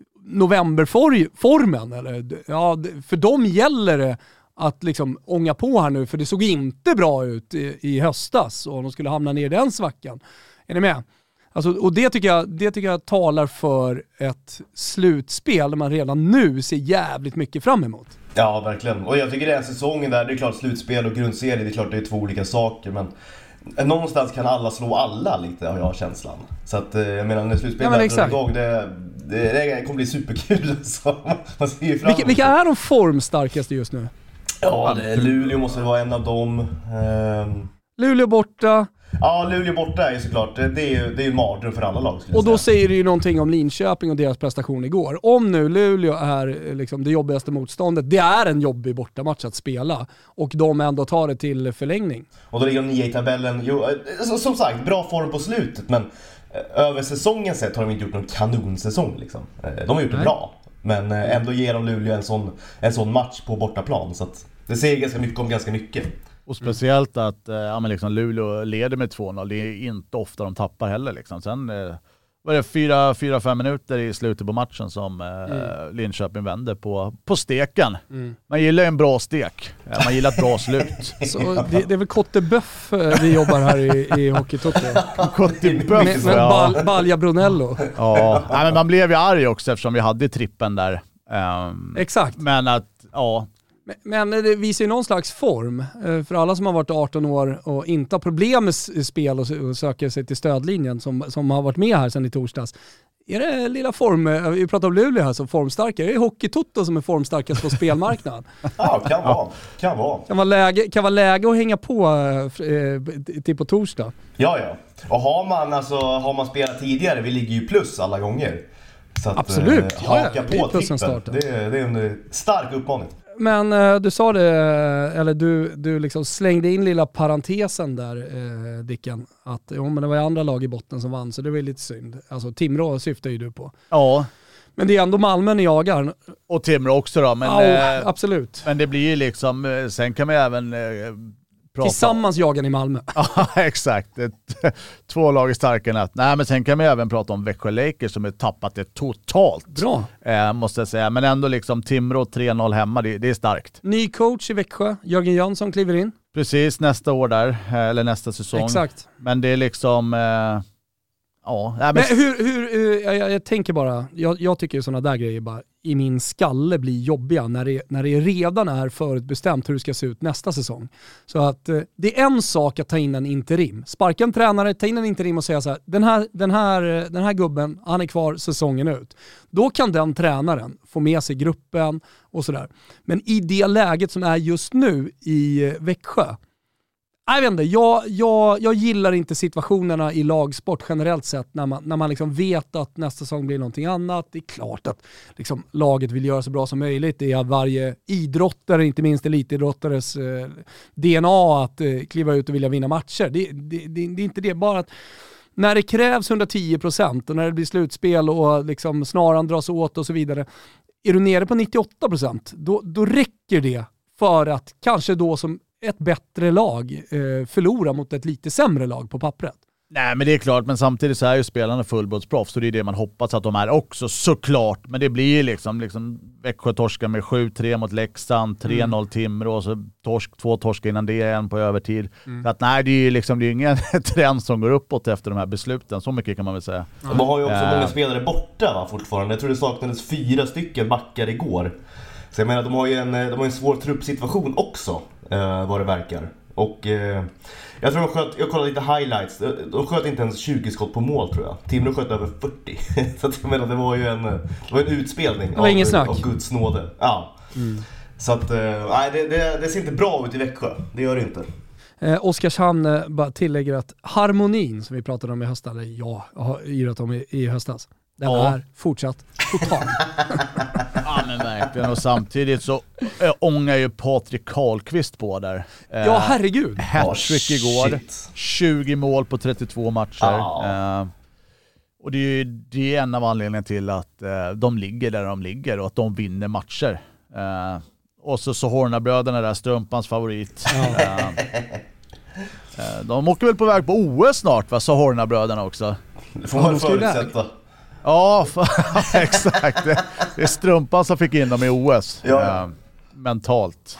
[SPEAKER 4] novemberformen, eller, ja, för dem gäller det att liksom ånga på här nu, för det såg inte bra ut i, i höstas och de skulle hamna ner i den svackan. Är ni med? Alltså, och det tycker, jag, det tycker jag talar för ett slutspel där man redan nu ser jävligt mycket fram emot.
[SPEAKER 6] Ja, verkligen. Och jag tycker det är säsongen där, det är klart slutspel och grundserie, det är klart det är två olika saker, men någonstans kan alla slå alla lite, har jag känslan. Så att jag menar, när slutspelet ja, är igång, det, det, det kommer bli superkul. Så man ser ju fram emot.
[SPEAKER 4] Vilka, vilka är de formstarkaste just nu?
[SPEAKER 6] Ja, det är Luleå måste vara en av dem. Um...
[SPEAKER 4] Luleå borta.
[SPEAKER 6] Ja, Luleå borta är såklart, det är ju det är ju mardröm för alla lag.
[SPEAKER 4] Och då säger det ju någonting om Linköping och deras prestation igår. Om nu Luleå är liksom det jobbigaste motståndet, det är en jobbig bortamatch att spela, och de ändå tar det till förlängning.
[SPEAKER 6] Och då ligger de nio i tabellen. Jo, som sagt, bra form på slutet, men över säsongen sett har de inte gjort någon kanonsäsong liksom. De har gjort det Nej. bra, men ändå ger de Luleå en sån, en sån match på bortaplan, så att det säger ganska mycket om ganska mycket.
[SPEAKER 5] Och speciellt att ja, men liksom Luleå leder med två noll. Det är inte ofta de tappar heller. Liksom. Sen eh, var det fyra, fyra, fem minuter i slutet på matchen som eh, mm. Linköping vände på, på steken. Mm. Man gillar en bra stek. Man gillar ett bra slut.
[SPEAKER 4] Så det, det är väl Kotteböff vi jobbar här i, i Hockeytoto.
[SPEAKER 5] Kotteböff.
[SPEAKER 4] Med, med bal, Balja Brunello.
[SPEAKER 5] Ja, nej, men man blev ju arg också eftersom vi hade trippen där. Um,
[SPEAKER 4] Exakt.
[SPEAKER 5] Men att, ja...
[SPEAKER 4] Men det visar ju någon slags form för alla som har varit arton år och inte har problem med spel och söker sig till stödlinjen, som, som har varit med här sedan i torsdags. Är det lilla form, vi pratar om Luleå här som formstarkare, är det Hockeytoto som är formstarkast på spelmarknaden?
[SPEAKER 6] Ja, kan vara. Kan vara.
[SPEAKER 4] Kan vara läge, kan vara läge att hänga på eh, till på torsdag.
[SPEAKER 6] Ja, ja. Och har man, alltså, har man spelat tidigare, vi ligger ju plus alla gånger. Så att,
[SPEAKER 4] absolut,
[SPEAKER 6] eh, haka
[SPEAKER 4] ja,
[SPEAKER 6] på trippen. Det, det är en stark uppmaning.
[SPEAKER 4] Men eh, du sa det, eller du, du liksom slängde in lilla parentesen där, eh, Dicken, att ja, men det var andra lag i botten som vann, så det var lite synd. Alltså Timrå syftar ju du på.
[SPEAKER 5] Ja.
[SPEAKER 4] Men det är ändå Malmö ni jagar.
[SPEAKER 5] Och Timrå också då. Men,
[SPEAKER 4] ja,
[SPEAKER 5] eh,
[SPEAKER 4] absolut.
[SPEAKER 5] Men det blir ju liksom, sen kan man även... Eh, Prata.
[SPEAKER 4] Tillsammans jagar i Malmö.
[SPEAKER 5] Ja, exakt. Två lag är starkare än ett. Nej, men sen kan man även prata om Växjö Lakers som har tappat det totalt.
[SPEAKER 4] Bra.
[SPEAKER 5] Eh, måste jag säga. Men ändå liksom Timrå tre noll hemma, det, det är starkt.
[SPEAKER 4] Ny coach i Växjö, Jörgen Jönsson kliver in.
[SPEAKER 5] Precis, nästa år där. Eller nästa säsong.
[SPEAKER 4] Exakt.
[SPEAKER 5] Men det är liksom... Eh, ja. Nej, men
[SPEAKER 4] men hur, hur, hur jag, jag tänker bara, jag, jag tycker ju sådana där grejer bara i min skalle blir jobbiga när det, när det redan är förutbestämt hur det ska se ut nästa säsong. Så att eh, det är en sak att ta in en interim. Sparka en tränare, ta in en interim och säga så här, den här, den här, den här gubben, han är kvar säsongen ut. Då kan den tränaren få med sig gruppen och sådär. Men i det läget som är just nu i eh, Växjö, jag vet inte, jag, jag, jag gillar inte situationerna i lagsport generellt sett när man, när man liksom vet att nästa säsong blir någonting annat. Det är klart att liksom, laget vill göra så bra som möjligt. Det är varje idrottare, inte minst elitidrottares eh, D N A att eh, kliva ut och vilja vinna matcher. Det, det, det, det är inte det, bara att när det krävs hundratio procent och när det blir slutspel och liksom snaran dras åt och så vidare, är du nere på nittioåtta procent, då, då räcker det för att kanske då som ett bättre lag eh, förlora mot ett lite sämre lag på pappret.
[SPEAKER 5] Nej, men det är klart, men samtidigt så är ju spelarna fullblodsproffs, så det är det man hoppas att de är också, såklart. Men det blir ju liksom, liksom Växjö torskar med sju tre mot Leksand, tre noll mm. Timrå och så torsk, två torskar innan det, en på övertid. Mm. Så att nej, det är ju liksom, det är ingen trend som går uppåt efter de här besluten, så mycket kan man väl säga.
[SPEAKER 6] Mm. Man har ju också
[SPEAKER 5] uh,
[SPEAKER 6] många spelare borta va, fortfarande. Jag tror det saknades fyra stycken backar igår. Så jag menar, de har ju en, de har en svår truppsituation också, eh, vad det verkar. Och eh, jag tror de sköt, jag kollade lite highlights, de sköt inte ens tjugo skott på mål tror jag. Timrå sköt över fyrtio. Så att jag menar, det var ju en, det var en utspelning
[SPEAKER 4] det var av, ingen snack.
[SPEAKER 6] av Guds nåde. Ja. Mm. Så att, eh, nej, det, det, det ser inte bra ut i Växjö, det gör det inte.
[SPEAKER 4] Eh, Oskarshamn eh, bara tillägger att harmonin som vi pratade om i höstas, eller ja, har yrat om i, i höstas, den ja. är fortsatt total.
[SPEAKER 5] Ja men verkligen, och samtidigt så äh, ångar ju Patrik Karlqvist på där.
[SPEAKER 4] Eh, ja herregud.
[SPEAKER 5] Hattrick oh, igår, tjugo mål på trettiotvå matcher. Oh. Eh, och det är ju det är en av anledningarna till att eh, de ligger där de ligger och att de vinner matcher. Eh, och så så Hornabröderna där, Strumpans favorit. Oh. Eh, eh, de åker väl på väg på O S snart va, så Hornabröderna också.
[SPEAKER 6] Det får man förutsätta.
[SPEAKER 5] Ja, exakt. Det, det är Strumpan som fick in dem i O S. Ja. Eh, mentalt.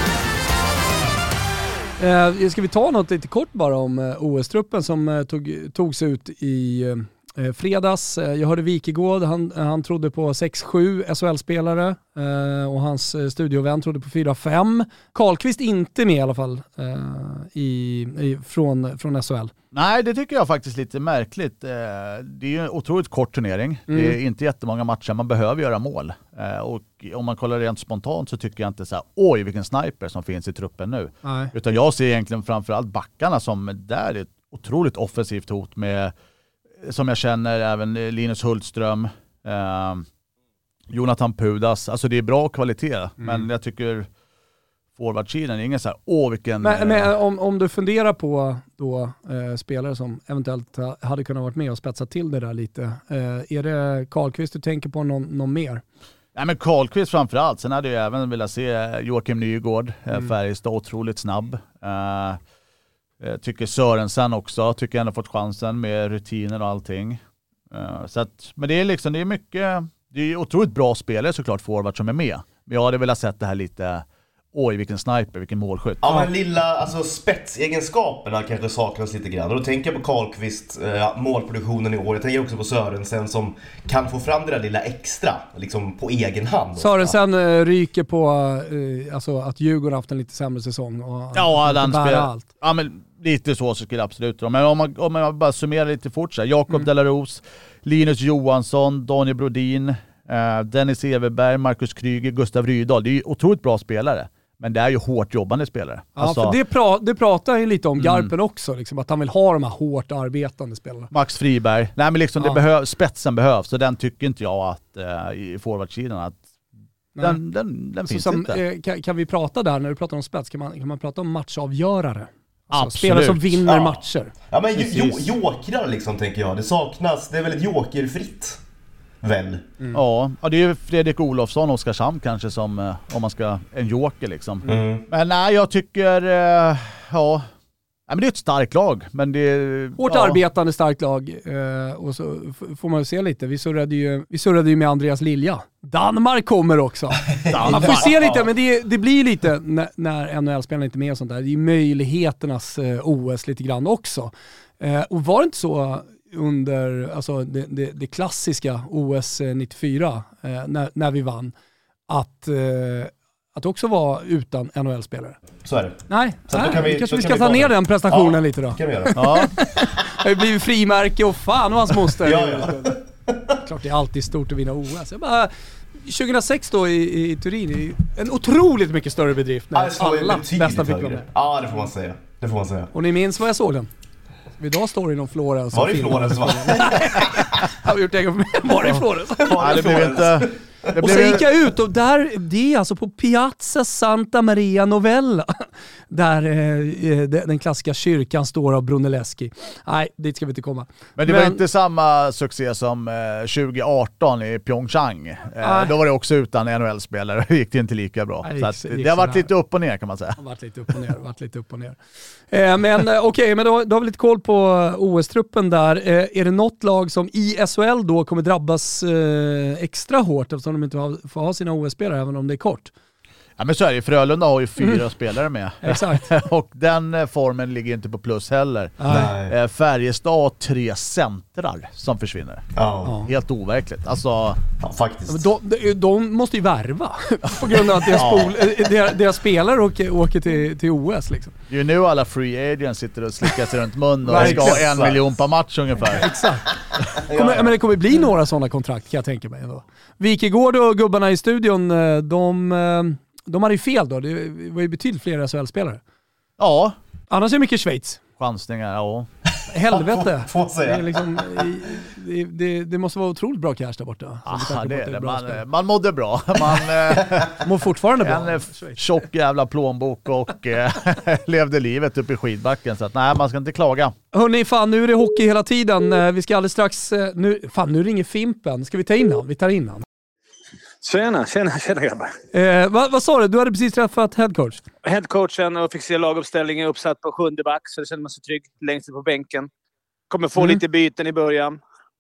[SPEAKER 4] Eh, ska vi ta något lite kort bara om eh, O S-truppen som eh, tog, togs ut i eh, fredags. Eh, jag hörde Wikegård, han, han trodde på sex sju S H L-spelare eh, och hans eh, studiovän trodde på fyra fem. Karlqvist inte med i alla fall eh, i, i, från, från S H L.
[SPEAKER 5] Nej, det tycker jag faktiskt lite märkligt. Det är ju en otroligt kort turnering. Mm. Det är inte jättemånga matcher, man behöver göra mål. Och om man kollar rent spontant så tycker jag inte så här, oj vilken sniper som finns i truppen nu. Nej. Utan jag ser egentligen framförallt backarna som där är ett otroligt offensivt hot med, som jag känner, även Linus Hultström, eh, Jonathan Pudas. Alltså det är bra kvalitet, mm. men jag tycker forwardsidan är ingen så här, åh vilken...
[SPEAKER 4] Men, men om, om du funderar på då eh, spelare som eventuellt hade kunnat varit med och spetsa till det där lite. Eh, är det Karlqvist du tänker på någon, någon mer?
[SPEAKER 5] Nej men Karlqvist framförallt. Sen hade jag även velat se Joakim Nygård, mm. Färjestad, otroligt snabb. Eh, jag tycker Sörensen också, tycker jag ändå fått chansen med rutiner och allting. Eh, så att, men det är liksom, det är mycket, det är otroligt bra spelare såklart forward som är med. Men jag hade velat sett det här lite... Oj, vilken sniper, vilken målskytt.
[SPEAKER 6] Ja, men lilla, alltså spetsegenskaperna kanske saknas lite grann. Och då tänker jag på Karlqvist, eh, målproduktionen i år. Jag tänker också på Sörensen som kan få fram det där lilla extra, liksom på egen hand.
[SPEAKER 4] Sörensen eh, ryker på eh, alltså att Djurgården haft en lite sämre säsong och
[SPEAKER 5] ja, han spelar allt. Ja, men Lite så, så skulle jag absolut tro. Men om man, om man bara summerar lite fort så här. Jakob mm. Delaros, Linus Johansson, Daniel Brodin, eh, Dennis Everberg, Marcus Kryger, Gustav Rydahl. Det är ju otroligt bra spelare. Men det är ju hårt jobbande spelare.
[SPEAKER 4] Ja,
[SPEAKER 5] alltså,
[SPEAKER 4] för det, pra- det pratar ju lite om Garpen mm. också, liksom, att han vill ha de här hårt arbetande spelarna.
[SPEAKER 5] Max Friberg. Nej men liksom
[SPEAKER 4] ja.
[SPEAKER 5] det behö- spetsen behövs, så den tycker inte jag att eh, i forwardsidan att den, den, den finns
[SPEAKER 4] som,
[SPEAKER 5] inte.
[SPEAKER 4] Eh, kan, kan vi prata där, när du pratar om spets, kan man, kan man prata om matchavgörare? Alltså,
[SPEAKER 5] Absolut.
[SPEAKER 4] spelare som vinner
[SPEAKER 6] ja.
[SPEAKER 4] matcher.
[SPEAKER 6] Ja men jo- jokrar liksom tänker jag. Det saknas, det är väldigt jokerfritt. Väl?
[SPEAKER 5] Mm. Ja, ja, det är ju Fredrik Olofsson och Oskarshamn kanske som, eh, om man ska, en joker liksom.
[SPEAKER 6] Mm.
[SPEAKER 5] Men nej, jag tycker, eh, ja, nej, men det är ett starkt lag. Men det är,
[SPEAKER 4] Hårt
[SPEAKER 5] ja.
[SPEAKER 4] arbetande starkt lag. Eh, och så f- får man ju se lite. Vi surrade ju, vi surrade ju med Andreas Lilja. Danmark kommer också. Man får se lite, men det, det blir lite när, när N H L-spelarna inte är med och sånt där. Det är ju möjligheternas eh, O S lite grann också. Eh, och var det inte så under alltså det, det, det klassiska O S nittiofyra eh, när, när vi vann att, eh, att också vara utan N H L-spelare?
[SPEAKER 6] Så är det.
[SPEAKER 4] Nej,
[SPEAKER 6] så
[SPEAKER 4] nej
[SPEAKER 6] kan vi,
[SPEAKER 4] kanske vi
[SPEAKER 6] kan
[SPEAKER 4] ska
[SPEAKER 6] vi
[SPEAKER 4] ta ner
[SPEAKER 6] det.
[SPEAKER 4] den prestationen
[SPEAKER 6] ja,
[SPEAKER 4] lite då.
[SPEAKER 6] Kan vi göra.
[SPEAKER 5] Ja.
[SPEAKER 4] Det har blivit frimärke och fan och hans moster.
[SPEAKER 6] ja, ja.
[SPEAKER 4] Klart det är alltid stort att vinna O S. Jag bara, tjugohundrasex då i, i Turin är en otroligt mycket större bedrift när
[SPEAKER 6] ja,
[SPEAKER 4] alla nästan fick vara med.
[SPEAKER 6] Ja, det får man säga. Det får man säga.
[SPEAKER 4] Och ni minns vad jag såg den? Idag står det inom Florens.
[SPEAKER 6] Var det i Florens va?
[SPEAKER 4] Har vi gjort egen Var det i Florens?
[SPEAKER 5] Ja, det blev inte... Det
[SPEAKER 4] och sen gick jag ut och där, det är alltså på Piazza Santa Maria Novella. Där eh, den klassiska kyrkan står av Brunelleschi. Nej, dit ska vi inte komma.
[SPEAKER 5] Men det
[SPEAKER 4] Men,
[SPEAKER 5] var inte samma succé som eh, tjugo arton i Pyeongchang. Eh, då var det också utan N H L-spelare. Det gick det inte lika bra.
[SPEAKER 4] Nej,
[SPEAKER 5] så att, det, det har varit lite upp och ner kan man säga.
[SPEAKER 4] Det har varit lite upp och ner. Varit lite upp och ner. Eh, men eh, okej, okay, men då, då har vi lite koll på O S-truppen där. Eh, är det något lag som i S H L då kommer drabbas eh, extra hårt eftersom de inte har, får ha sina O S-spelare även om det är kort?
[SPEAKER 5] Ja men så är det, Frölunda har ju fyra mm. spelare med.
[SPEAKER 4] Exakt.
[SPEAKER 5] Och den eh, formen ligger inte på plus heller.
[SPEAKER 6] Nej.
[SPEAKER 5] Eh, Färjestad har tre centrar som försvinner.
[SPEAKER 6] Ja.
[SPEAKER 5] Helt overkligt. Alltså,
[SPEAKER 6] ja, faktiskt.
[SPEAKER 4] De, de, de måste ju värva på grund av att deras, spol, deras, deras spelare åker, åker till, till O S liksom.
[SPEAKER 5] Det är ju nu alla free agents sitter och slickar sig runt munnen och ska ha en miljon per match ungefär.
[SPEAKER 4] Exakt. Kommer, men det kommer bli några sådana kontrakt kan jag tänka mig ändå. Wikegård och gubbarna i studion, de... De hade ju fel då, det var ju betydligt fler S H L-spelare.
[SPEAKER 5] Ja.
[SPEAKER 4] Annars är det mycket Schweiz.
[SPEAKER 5] Chansningar, ja.
[SPEAKER 4] Helvete.
[SPEAKER 6] Får, får säga.
[SPEAKER 4] Det, är liksom, det, det, det måste vara otroligt bra cash där borta.
[SPEAKER 5] Ah, det är det. Man, man mådde bra. Man
[SPEAKER 4] mår fortfarande bra.
[SPEAKER 5] En tjock jävla plånbok och eh, levde livet uppe i skidbacken. Så att nej, man ska inte klaga.
[SPEAKER 4] Hörrni, fan nu är det hockey hela tiden. Vi ska alldeles strax... Nu, fan, nu ringer Fimpen. Ska vi ta in han? Vi tar in han.
[SPEAKER 9] Tjena, tjena, tjena grabbar.
[SPEAKER 4] Eh, vad, vad sa du? Du hade precis träffat headcoach.
[SPEAKER 9] Headcoachen och fick se laguppställningen uppsatt på sjunde back, så det känner man sig trygg längst upp på bänken. Kommer få
[SPEAKER 4] Mm.
[SPEAKER 9] lite byten i början.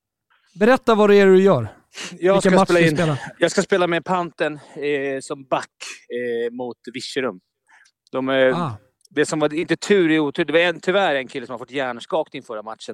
[SPEAKER 4] Berätta vad det är du gör.
[SPEAKER 9] Jag ska,
[SPEAKER 4] match
[SPEAKER 9] spela
[SPEAKER 4] du
[SPEAKER 9] in,
[SPEAKER 4] spelar?
[SPEAKER 9] jag ska spela med Panten eh, som back eh, mot Virserum. De, eh,
[SPEAKER 4] Ah.
[SPEAKER 9] Det som var inte tur i otur, det var en, tyvärr en kille som har fått hjärnskakning förra matchen.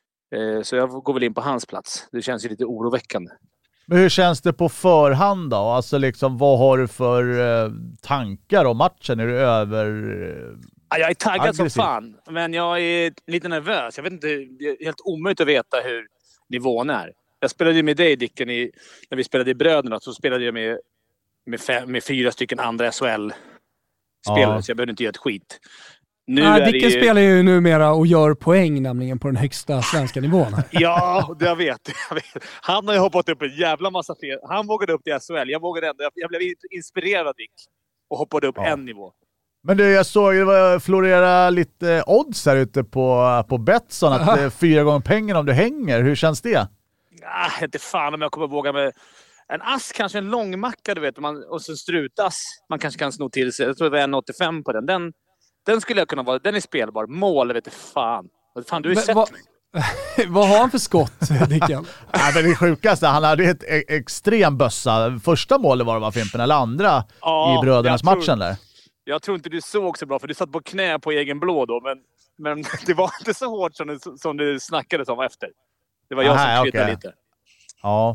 [SPEAKER 9] Eh, så jag går väl in på hans plats. Det känns ju lite oroväckande.
[SPEAKER 5] Men hur känns det på förhand då? Alltså liksom, vad har du för eh, tankar om matchen? Är du över... Eh,
[SPEAKER 9] ja, jag är taggad
[SPEAKER 5] aggressiv?
[SPEAKER 9] som fan, men jag är lite nervös. Jag vet inte, det är helt omöjligt att veta hur nivån är. Jag spelade ju med dig, Dicken, i, när vi spelade i Bröderna, så spelade jag med, med, fem, med fyra stycken andra S H L-spelare,
[SPEAKER 5] Ja.
[SPEAKER 9] så jag behövde inte göra ett skit. Nu
[SPEAKER 4] Nej,
[SPEAKER 9] är
[SPEAKER 4] Dicken
[SPEAKER 9] det ju...
[SPEAKER 4] spelar ju numera och gör poäng nämligen på den högsta svenska nivån.
[SPEAKER 9] Ja, det jag vet, jag vet. Han har ju hoppat upp en jävla massa fler. Han vågade upp till S H L. Jag vågade ändå. Jag blev inspirerad av Dick och hoppade upp
[SPEAKER 5] Ja.
[SPEAKER 9] en nivå.
[SPEAKER 5] Men du, jag såg det var florera lite odds här ute på, på Betsson. Att det är fyra gånger pengarna om du hänger. Hur känns det?
[SPEAKER 9] Ah, inte fan om jag kommer våga med en ass, kanske en långmacka, du vet. Man, och så strutas. Man kanske kan sno till sig. Jag tror det var en åttiofem på den. Den, den skulle jag kunna vara. Den är spelbar. Mål, vet du fan. Fan, du har ju
[SPEAKER 4] Men
[SPEAKER 9] sett
[SPEAKER 4] vad-
[SPEAKER 9] mig.
[SPEAKER 4] Vad har han för skott, Dicken?
[SPEAKER 5] Nej, men det sjukaste, han hade ett e- extrem bössa. Första målet var det var Fimpen, eller andra
[SPEAKER 9] Ja,
[SPEAKER 5] i brödernas
[SPEAKER 9] jag tror-
[SPEAKER 5] matchen där.
[SPEAKER 9] Jag tror inte du såg så bra, för du satt på knä på egen blå då. Men, men det var inte så hårt som det, som det snackades om efter. Det var jag
[SPEAKER 5] Aha,
[SPEAKER 9] som kryddade
[SPEAKER 5] okej.
[SPEAKER 9] lite.
[SPEAKER 5] Ja.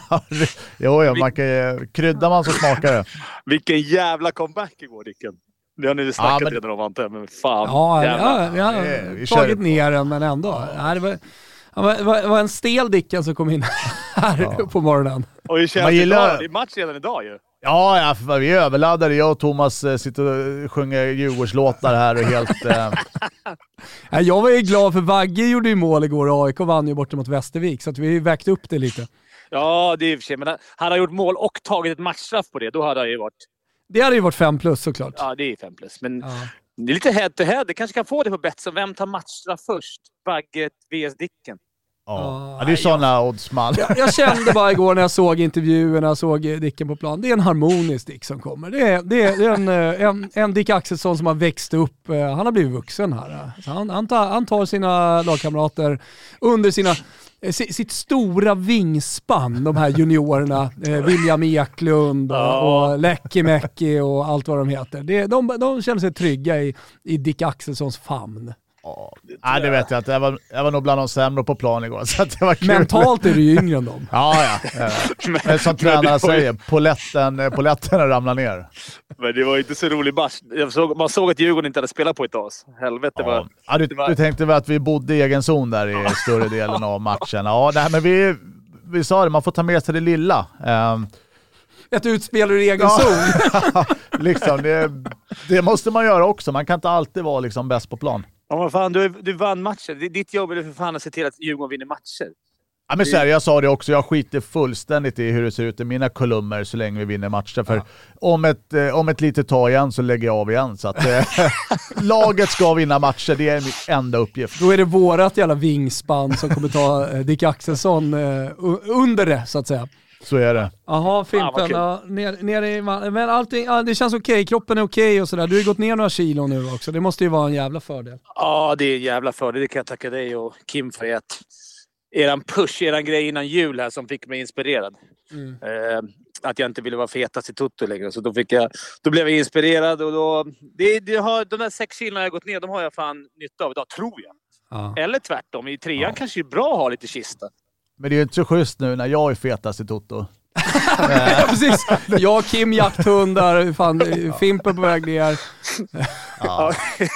[SPEAKER 5] jo, ja, man kan, kryddar man så smakar det.
[SPEAKER 9] Vilken jävla comeback igår, Dicken. Det har ni snackat
[SPEAKER 5] Ja, men-
[SPEAKER 9] redan om, antar men fan.
[SPEAKER 4] Ja,
[SPEAKER 9] jävlar.
[SPEAKER 4] ja, vi har
[SPEAKER 5] det- vi kör
[SPEAKER 4] tagit
[SPEAKER 5] på.
[SPEAKER 4] ner den, men ändå. Ja, det, var, det var- det var- det var en stel Dicken som kom in här på morgonen.
[SPEAKER 9] Och hur känns
[SPEAKER 5] Man
[SPEAKER 9] det
[SPEAKER 5] gillar-
[SPEAKER 9] idag? Det är match redan idag ju.
[SPEAKER 5] Ja, ja, för vi är överladdade. Jag och Thomas eh, sitter och sjunger Djurgårdslåtar här och helt... Eh,
[SPEAKER 4] Ja, jag var ju glad för Vagge gjorde ju mål igår och A I K vann ju borta mot Västervik, så att vi har ju vägt upp det lite.
[SPEAKER 9] Ja, det är i och för sig. Men han har gjort mål och tagit ett matchstraff på det. Då hade han ju varit...
[SPEAKER 4] Det hade ju varit fem plus såklart.
[SPEAKER 9] Ja, det är fem plus. Men
[SPEAKER 4] Ja.
[SPEAKER 9] det är lite head to head. Det kanske kan få det på Betsson. Vem tar matchstraff först? Bagget vs Dicken.
[SPEAKER 5] ja. ja, det är sådana oddsman.
[SPEAKER 4] Jag, jag kände bara igår när jag såg intervjun, när jag såg Dicken på plan, det är en harmonisk Dick som kommer. Det är, det är, det är en, eh, en, en Dick Axelsson som har växt upp, eh, han har blivit vuxen här. Så han, han, tar, han tar sina lagkamrater under sina, eh, si- sitt stora vingspann, de här juniorerna, eh, William Eklund och, och Läckimäki och allt vad de heter. Det, de, de känner sig trygga i, i Dick Axelssons famn.
[SPEAKER 5] Nej, det vet jag inte. Jag var, jag var nog bland de sämre på plan igår. Så att det var kul.
[SPEAKER 4] Mentalt är du ju yngre än dem.
[SPEAKER 5] Ja, ja. Eh, Men som tränaren säger, poletten, poletten ramlar ner.
[SPEAKER 9] Men det var inte så rolig match. Jag såg, man såg att Djurgården inte hade spelat på ett tag. Helvete
[SPEAKER 5] Ja.
[SPEAKER 9] var...
[SPEAKER 5] Ja, du,
[SPEAKER 9] det var-
[SPEAKER 5] du tänkte väl att vi bodde i egen zon där i större delen av matchen. Ja, nej, men vi, vi sa det, man får ta med sig det lilla. Um,
[SPEAKER 4] Ett utspel ur egen
[SPEAKER 5] Ja.
[SPEAKER 4] zon.
[SPEAKER 5] liksom, det, det måste man göra också. Man kan inte alltid vara liksom bäst på plan.
[SPEAKER 9] Ja, men fan, du, du vann matchen. Det- Ditt jobb är för fan att se till att Djurgården vinner matcher.
[SPEAKER 5] Ja, men så här, jag sa det också, jag skiter fullständigt i hur det ser ut i mina kolumner så länge vi vinner matcher. För om, ett, eh, om ett litet tag igen så lägger jag av igen. Så att, eh, laget ska vinna matcher, det är min enda uppgift.
[SPEAKER 4] Då är det vårat jävla vingspann som kommer ta eh, Dick Axelsson eh, u- under det, så att säga.
[SPEAKER 5] Så är det.
[SPEAKER 4] Jaha,
[SPEAKER 9] Ah, vad
[SPEAKER 4] Fimpen.
[SPEAKER 9] kul.
[SPEAKER 4] Ja, ner, ner i, men allting, ja, det känns okej, kroppen är okej och sådär. Du har ju gått ner några kilo nu också. Det måste ju vara en jävla fördel.
[SPEAKER 9] Ja, det är en jävla fördel. Det kan jag tacka dig och Kim för ert. Eran push, eran grej innan jul här som fick mig inspirerad.
[SPEAKER 4] Mm.
[SPEAKER 9] Eh, att jag inte ville vara fetast i Toto längre. Så då, fick jag, då blev jag inspirerad och då... Det, det har, de där sex kilona jag gått ner, de har jag fan nytta av idag, tror jag.
[SPEAKER 4] Ja.
[SPEAKER 9] Eller tvärtom. I trean kanske det är bra att ha lite kista.
[SPEAKER 5] Men det är ju inte så schysst nu när jag är fetast i Toto.
[SPEAKER 4] Ja, precis. Jag och Kim jakthundar, fan, Fimpen på väg ner.
[SPEAKER 5] Ja.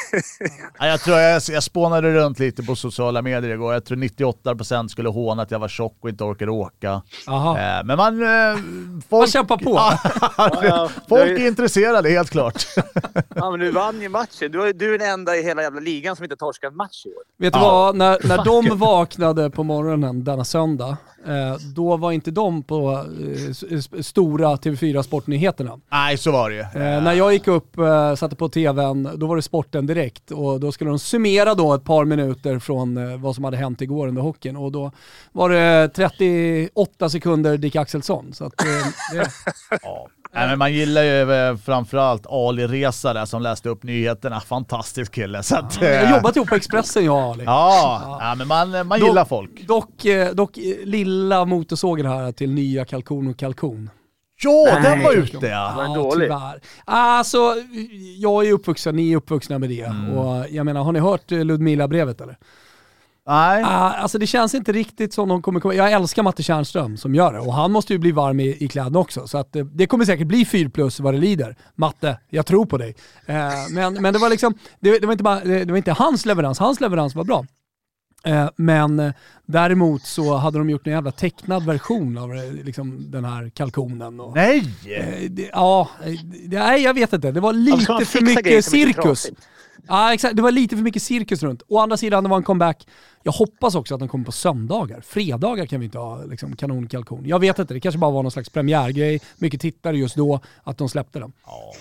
[SPEAKER 5] Ja, jag tror jag, jag spånade runt lite på sociala medier igår. Jag tror nittioåtta procent skulle håna att jag var tjock och inte orkade åka.
[SPEAKER 4] Aha.
[SPEAKER 5] Eh, men man... Eh, folk,
[SPEAKER 4] Man kämpar på.
[SPEAKER 9] ja.
[SPEAKER 5] folk är intresserade, helt klart.
[SPEAKER 9] Ja, men du vann ju matchen. Du är, du är den enda i hela jävla ligan som inte torskat match i år.
[SPEAKER 4] Vet du
[SPEAKER 5] Ja.
[SPEAKER 4] vad, när, när de vaknade på morgonen denna söndag, eh, då var inte de på eh, s- s- stora T V fyra Sportnyheterna.
[SPEAKER 5] Nej, så var det ju.
[SPEAKER 4] Eh, när jag gick upp, eh, satte på tvn, då var det Sporten direkt och då skulle de summera då ett par minuter från eh, vad som hade hänt igår under hockeyn och då var det trettioåtta sekunder Dick Axelsson. Så att, eh, det,
[SPEAKER 5] Ja. Nej, men man gillar ju eh, framförallt Ali Reza där som läste upp nyheterna. Fantastisk kille. Så att,
[SPEAKER 4] jag
[SPEAKER 5] eh,
[SPEAKER 4] har jobbat ihop på Expressen jag och Ali.
[SPEAKER 5] Ja, ja, men man, man
[SPEAKER 4] Då-
[SPEAKER 5] gillar folk.
[SPEAKER 4] Dock, eh, dock eh, lilla motorsågen här till nya Kalkon och Kalkon.
[SPEAKER 5] Ja,
[SPEAKER 9] Nej.
[SPEAKER 5] den var ute ja.
[SPEAKER 9] Var den
[SPEAKER 4] Ja,
[SPEAKER 9] dålig?
[SPEAKER 4] tyvärr. Alltså, jag är uppvuxen, ni är uppvuxna med det. Och jag menar, har ni hört eh, Ludmilla-brevet eller?
[SPEAKER 5] Nej.
[SPEAKER 4] Ah, alltså det känns inte riktigt som de kommer komma. Jag älskar Matte Tjärnström som gör det och han måste ju bli varm i, i kläderna också. Så att, eh, det kommer säkert bli fyra plus vad det lider. Matte, jag tror på dig. Eh, men, men det var liksom, det, det var inte bara, det, det var inte hans leverans, hans leverans var bra. Eh, men eh, däremot så hade de gjort en jävla tecknad version av eh, liksom, den här kalkonen. Och,
[SPEAKER 5] Nej!
[SPEAKER 4] eh, det, ja, eh, det, nej jag vet inte. Det var
[SPEAKER 9] Ja, ska man
[SPEAKER 4] lite för
[SPEAKER 9] fixa grejer
[SPEAKER 4] mycket
[SPEAKER 9] som inte är
[SPEAKER 4] cirkus.
[SPEAKER 9] trasigt?
[SPEAKER 4] Ja, exakt. Det var lite för mycket cirkus runt. Å andra sidan, det var en comeback. Jag hoppas också att den kommer på söndagar. Fredagar kan vi inte ha liksom, kanonkalkon. Jag vet inte, det kanske bara var någon slags premiärgrej. Mycket tittare just då, att de släppte den.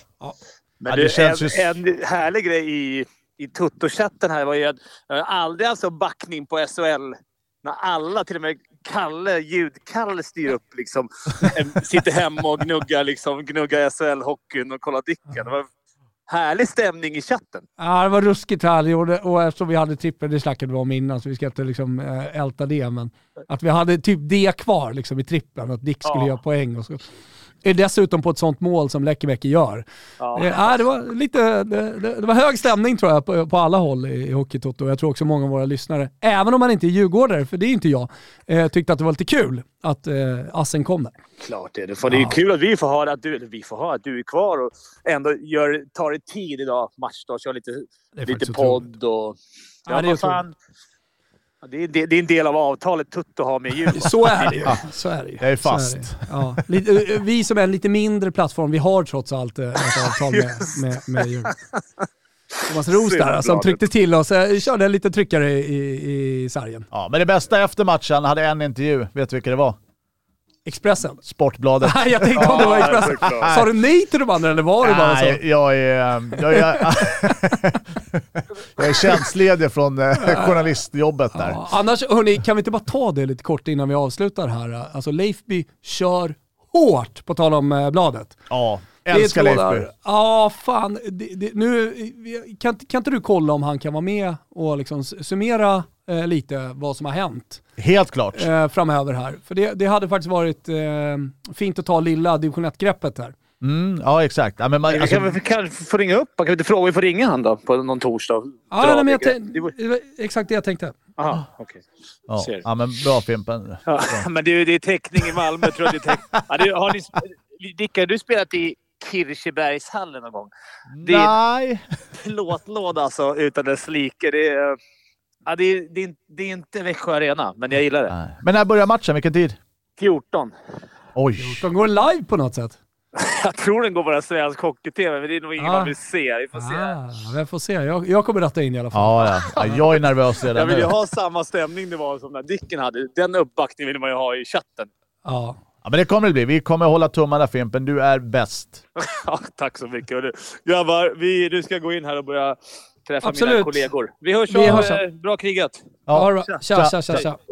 [SPEAKER 9] Men
[SPEAKER 5] Ja,
[SPEAKER 9] det
[SPEAKER 5] det känns
[SPEAKER 9] en,
[SPEAKER 5] ju-
[SPEAKER 9] en härlig grej i, i Tutto-chatten här var ju att jag har aldrig alltså backning på S H L när alla, till och med Kalle, ljudkalle styr upp liksom. En- sitter hemma och gnuggar, liksom, gnuggar S H L-hockeyn och kollar Dicken. Det var härlig stämning i chatten.
[SPEAKER 4] Ja, det var ruskigt härligt och, det, och eftersom vi hade trippel, det snackade vi om innan så vi ska inte liksom, äh, älta det, men att vi hade typ det kvar liksom, i trippeln, att Dick skulle
[SPEAKER 9] Ja.
[SPEAKER 4] göra poäng och så. är dessutom på ett sånt mål som Lekkebäck gör. Ja. Eh, det var lite det, det, det var hög stämning tror jag på, på alla håll i, i Hockeytoto. Jag tror också många av våra lyssnare, även om man inte är djurgårdare, för det är inte jag, eh, tyckte att det var lite kul att eh, Assen kom där.
[SPEAKER 9] Klart det. För det är ja. kul att vi får höra att du, vi får höra att du är kvar och ändå gör, tar det tid idag, matchdag, kör lite, lite podd och... Ja, ja, det är fan. Det är, det, det är en del av avtalet Tutto har med Djurgården.
[SPEAKER 4] Så är det ju. Så är det ju.
[SPEAKER 5] Det är fast.
[SPEAKER 4] Är det. Ja. Lite, vi som är en lite mindre plattform, vi har trots allt ett avtal med, med, med Djurgården. Thomas Roos där som tryckte till oss. Körde en lite tryckare i, i, i sargen.
[SPEAKER 5] Ja, men det bästa efter matchen hade en intervju. Vet du vilka det var?
[SPEAKER 4] Expressen.
[SPEAKER 5] Sportbladet.
[SPEAKER 4] Nej, jag tänkte om det var Expressen. Sa du nej till de andra eller var det bara så?
[SPEAKER 5] Nej, jag är, jag är, jag är tjänstledig från journalistjobbet där.
[SPEAKER 4] Ja, annars, hörni, kan vi inte bara ta det lite kort innan vi avslutar här? Alltså Leifby kör hårt på tal om eh, bladet.
[SPEAKER 5] Ja, älskar Leifby.
[SPEAKER 4] Ja, fan. Det, det, nu, kan, kan inte du kolla om han kan vara med och liksom summera eh, lite vad som har hänt?
[SPEAKER 5] Helt klart.
[SPEAKER 4] Eh, framöver här. För det, det hade faktiskt varit eh, fint att ta lilla division ett-greppet här.
[SPEAKER 5] Mm, ja, exakt. Ja, men man, alltså...
[SPEAKER 9] kan vi kan få ringa upp? Man kan inte fråga, vi får ringa han då på någon torsdag.
[SPEAKER 4] Ja, nej, men jag tänk, det var exakt det jag tänkte.
[SPEAKER 9] Aha, okej.
[SPEAKER 5] Okay. Ja, ja, men bra Fimpen.
[SPEAKER 9] Ja, men det är, det är täckning i Malmö, tror jag. Det är täck... ja, det, har ni, Dickar, du spelat i Kirsebergshallen någon gång? Det
[SPEAKER 5] Nej.
[SPEAKER 9] är plåtlåda alltså, utan dess like. Det är, ja, det, är, det, är, det är inte Växjö Arena, men jag gillar det.
[SPEAKER 5] Nej. Men när börjar matchen? Vilken tid?
[SPEAKER 9] fjorton.
[SPEAKER 5] Oj.
[SPEAKER 4] fjorton går live på något sätt.
[SPEAKER 9] Jag tror den går bara svensk hockey-tv, men det är nog ingen ah. man vill se. Vi får
[SPEAKER 4] ah,
[SPEAKER 9] se.
[SPEAKER 4] Vi får se. Jag, jag kommer ratta in i alla fall.
[SPEAKER 5] Ja, ja. ja jag är nervös redan
[SPEAKER 9] nu. Jag vill ju
[SPEAKER 5] nu.
[SPEAKER 9] ha samma stämning det var som när Dicken hade. Den uppbackningen vill man ju ha i chatten.
[SPEAKER 4] Ja.
[SPEAKER 5] Ja, men det kommer det bli. Vi kommer hålla tummarna, Fimpen. Du är bäst.
[SPEAKER 9] Ja, tack så mycket. Grabbar, vi, du ska gå in här och börja träffa
[SPEAKER 4] Absolut.
[SPEAKER 9] mina kollegor. Vi hörs.
[SPEAKER 4] Vi hörs.
[SPEAKER 9] Av, bra krigat.
[SPEAKER 4] Ja, ja. Tja, tja, tja, tja.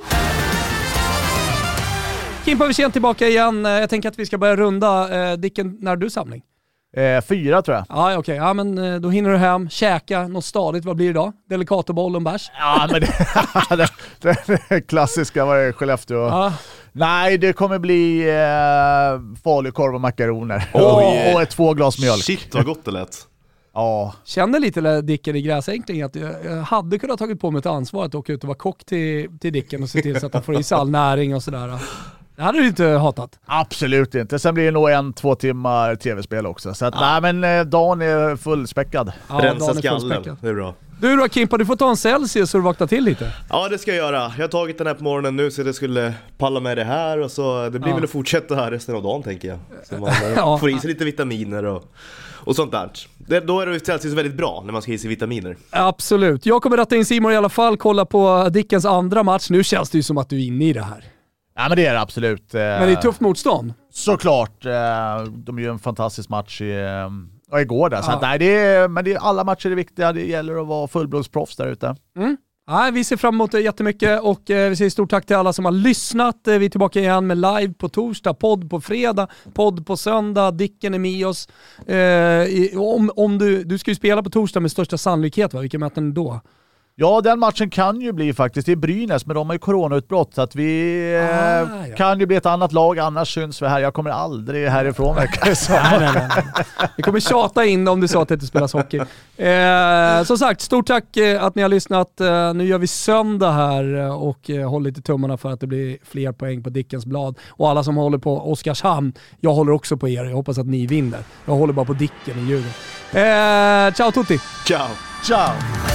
[SPEAKER 4] Kimpa, vi ser tillbaka igen. Jag tänker att vi ska börja runda. Dicken, när är du samling?
[SPEAKER 5] Eh, fyra tror jag.
[SPEAKER 4] Ja, okej. Okay. Ja, men då hinner du hem, käka något stadigt. Vad blir det då? Delicatoboll och bärs?
[SPEAKER 5] Ja, men det, det, det klassiska var det Skellefteå. Ja. Nej, det kommer bli eh, falukorv och makaroner. Oh, och ett två glas mjölk.
[SPEAKER 6] Shit, vad gott det lät.
[SPEAKER 5] Ja.
[SPEAKER 4] Kände lite Dicken i gräsänkling att jag hade kunnat tagit på mig ett ansvar att åka ut och vara kock till, till Dicken och se till så att han får i sig all näring och sådär. Det hade du inte hatat.
[SPEAKER 5] Absolut inte. Sen blir det nog en, två timmar tv-spel också. Så att, ja. nej, men dagen är fullspäckad.
[SPEAKER 6] Ja, rensa skallen. Det är bra.
[SPEAKER 4] Du då Kimpa, du får ta en Celsius så du vaknar till lite.
[SPEAKER 6] Ja, det ska jag göra. Jag har tagit den här på morgonen nu så det skulle palla med det här. Och så det blir ja. väl att fortsätta här resten av dagen, tänker jag. Så man ja. får i sig lite vitaminer och, och sånt där. Det, då är det Celsius väldigt bra när man ska i sig vitaminer.
[SPEAKER 4] Absolut. Jag kommer ratta in Simon i alla fall. Kolla på Dickens andra match. Nu känns det ju som att du är inne i det här.
[SPEAKER 5] Ja, men det är det absolut.
[SPEAKER 4] Men det är tufft motstånd.
[SPEAKER 5] Såklart. De gör en fantastisk match i, och igår där. Så ja. att, nej, det är, men det är, alla matcher är viktiga. Det gäller att vara fullblodsproffs där ute.
[SPEAKER 4] Mm. Ja, vi ser fram emot det jättemycket och eh, vi säger stort tack till alla som har lyssnat. Vi är tillbaka igen med live på torsdag, podd på fredag, podd på söndag. Dicken är med oss. Eh, i, om, om du, du ska ju spela på torsdag med största sannolikhet, va? Vilka möten då?
[SPEAKER 5] Ja, den matchen kan ju bli faktiskt i Brynäs, men de har ju coronautbrott så att vi ah, eh, ja. kan ju bli ett annat lag, annars syns vi här. Jag kommer aldrig härifrån. nej,
[SPEAKER 4] nej, nej, nej. Vi kommer tjata in om du sa att det inte spelas hockey. Eh, som sagt, stort tack eh, att ni har lyssnat. Eh, nu gör vi söndag här och eh, håller lite tummarna för att det blir fler poäng på Dickens blad. Och alla som håller på Oskarshamn, jag håller också på er. Jag hoppas att ni vinner. Jag håller bara på Dicken i Djurgården. Eh, ciao tutti!
[SPEAKER 6] Ciao!
[SPEAKER 5] Ciao!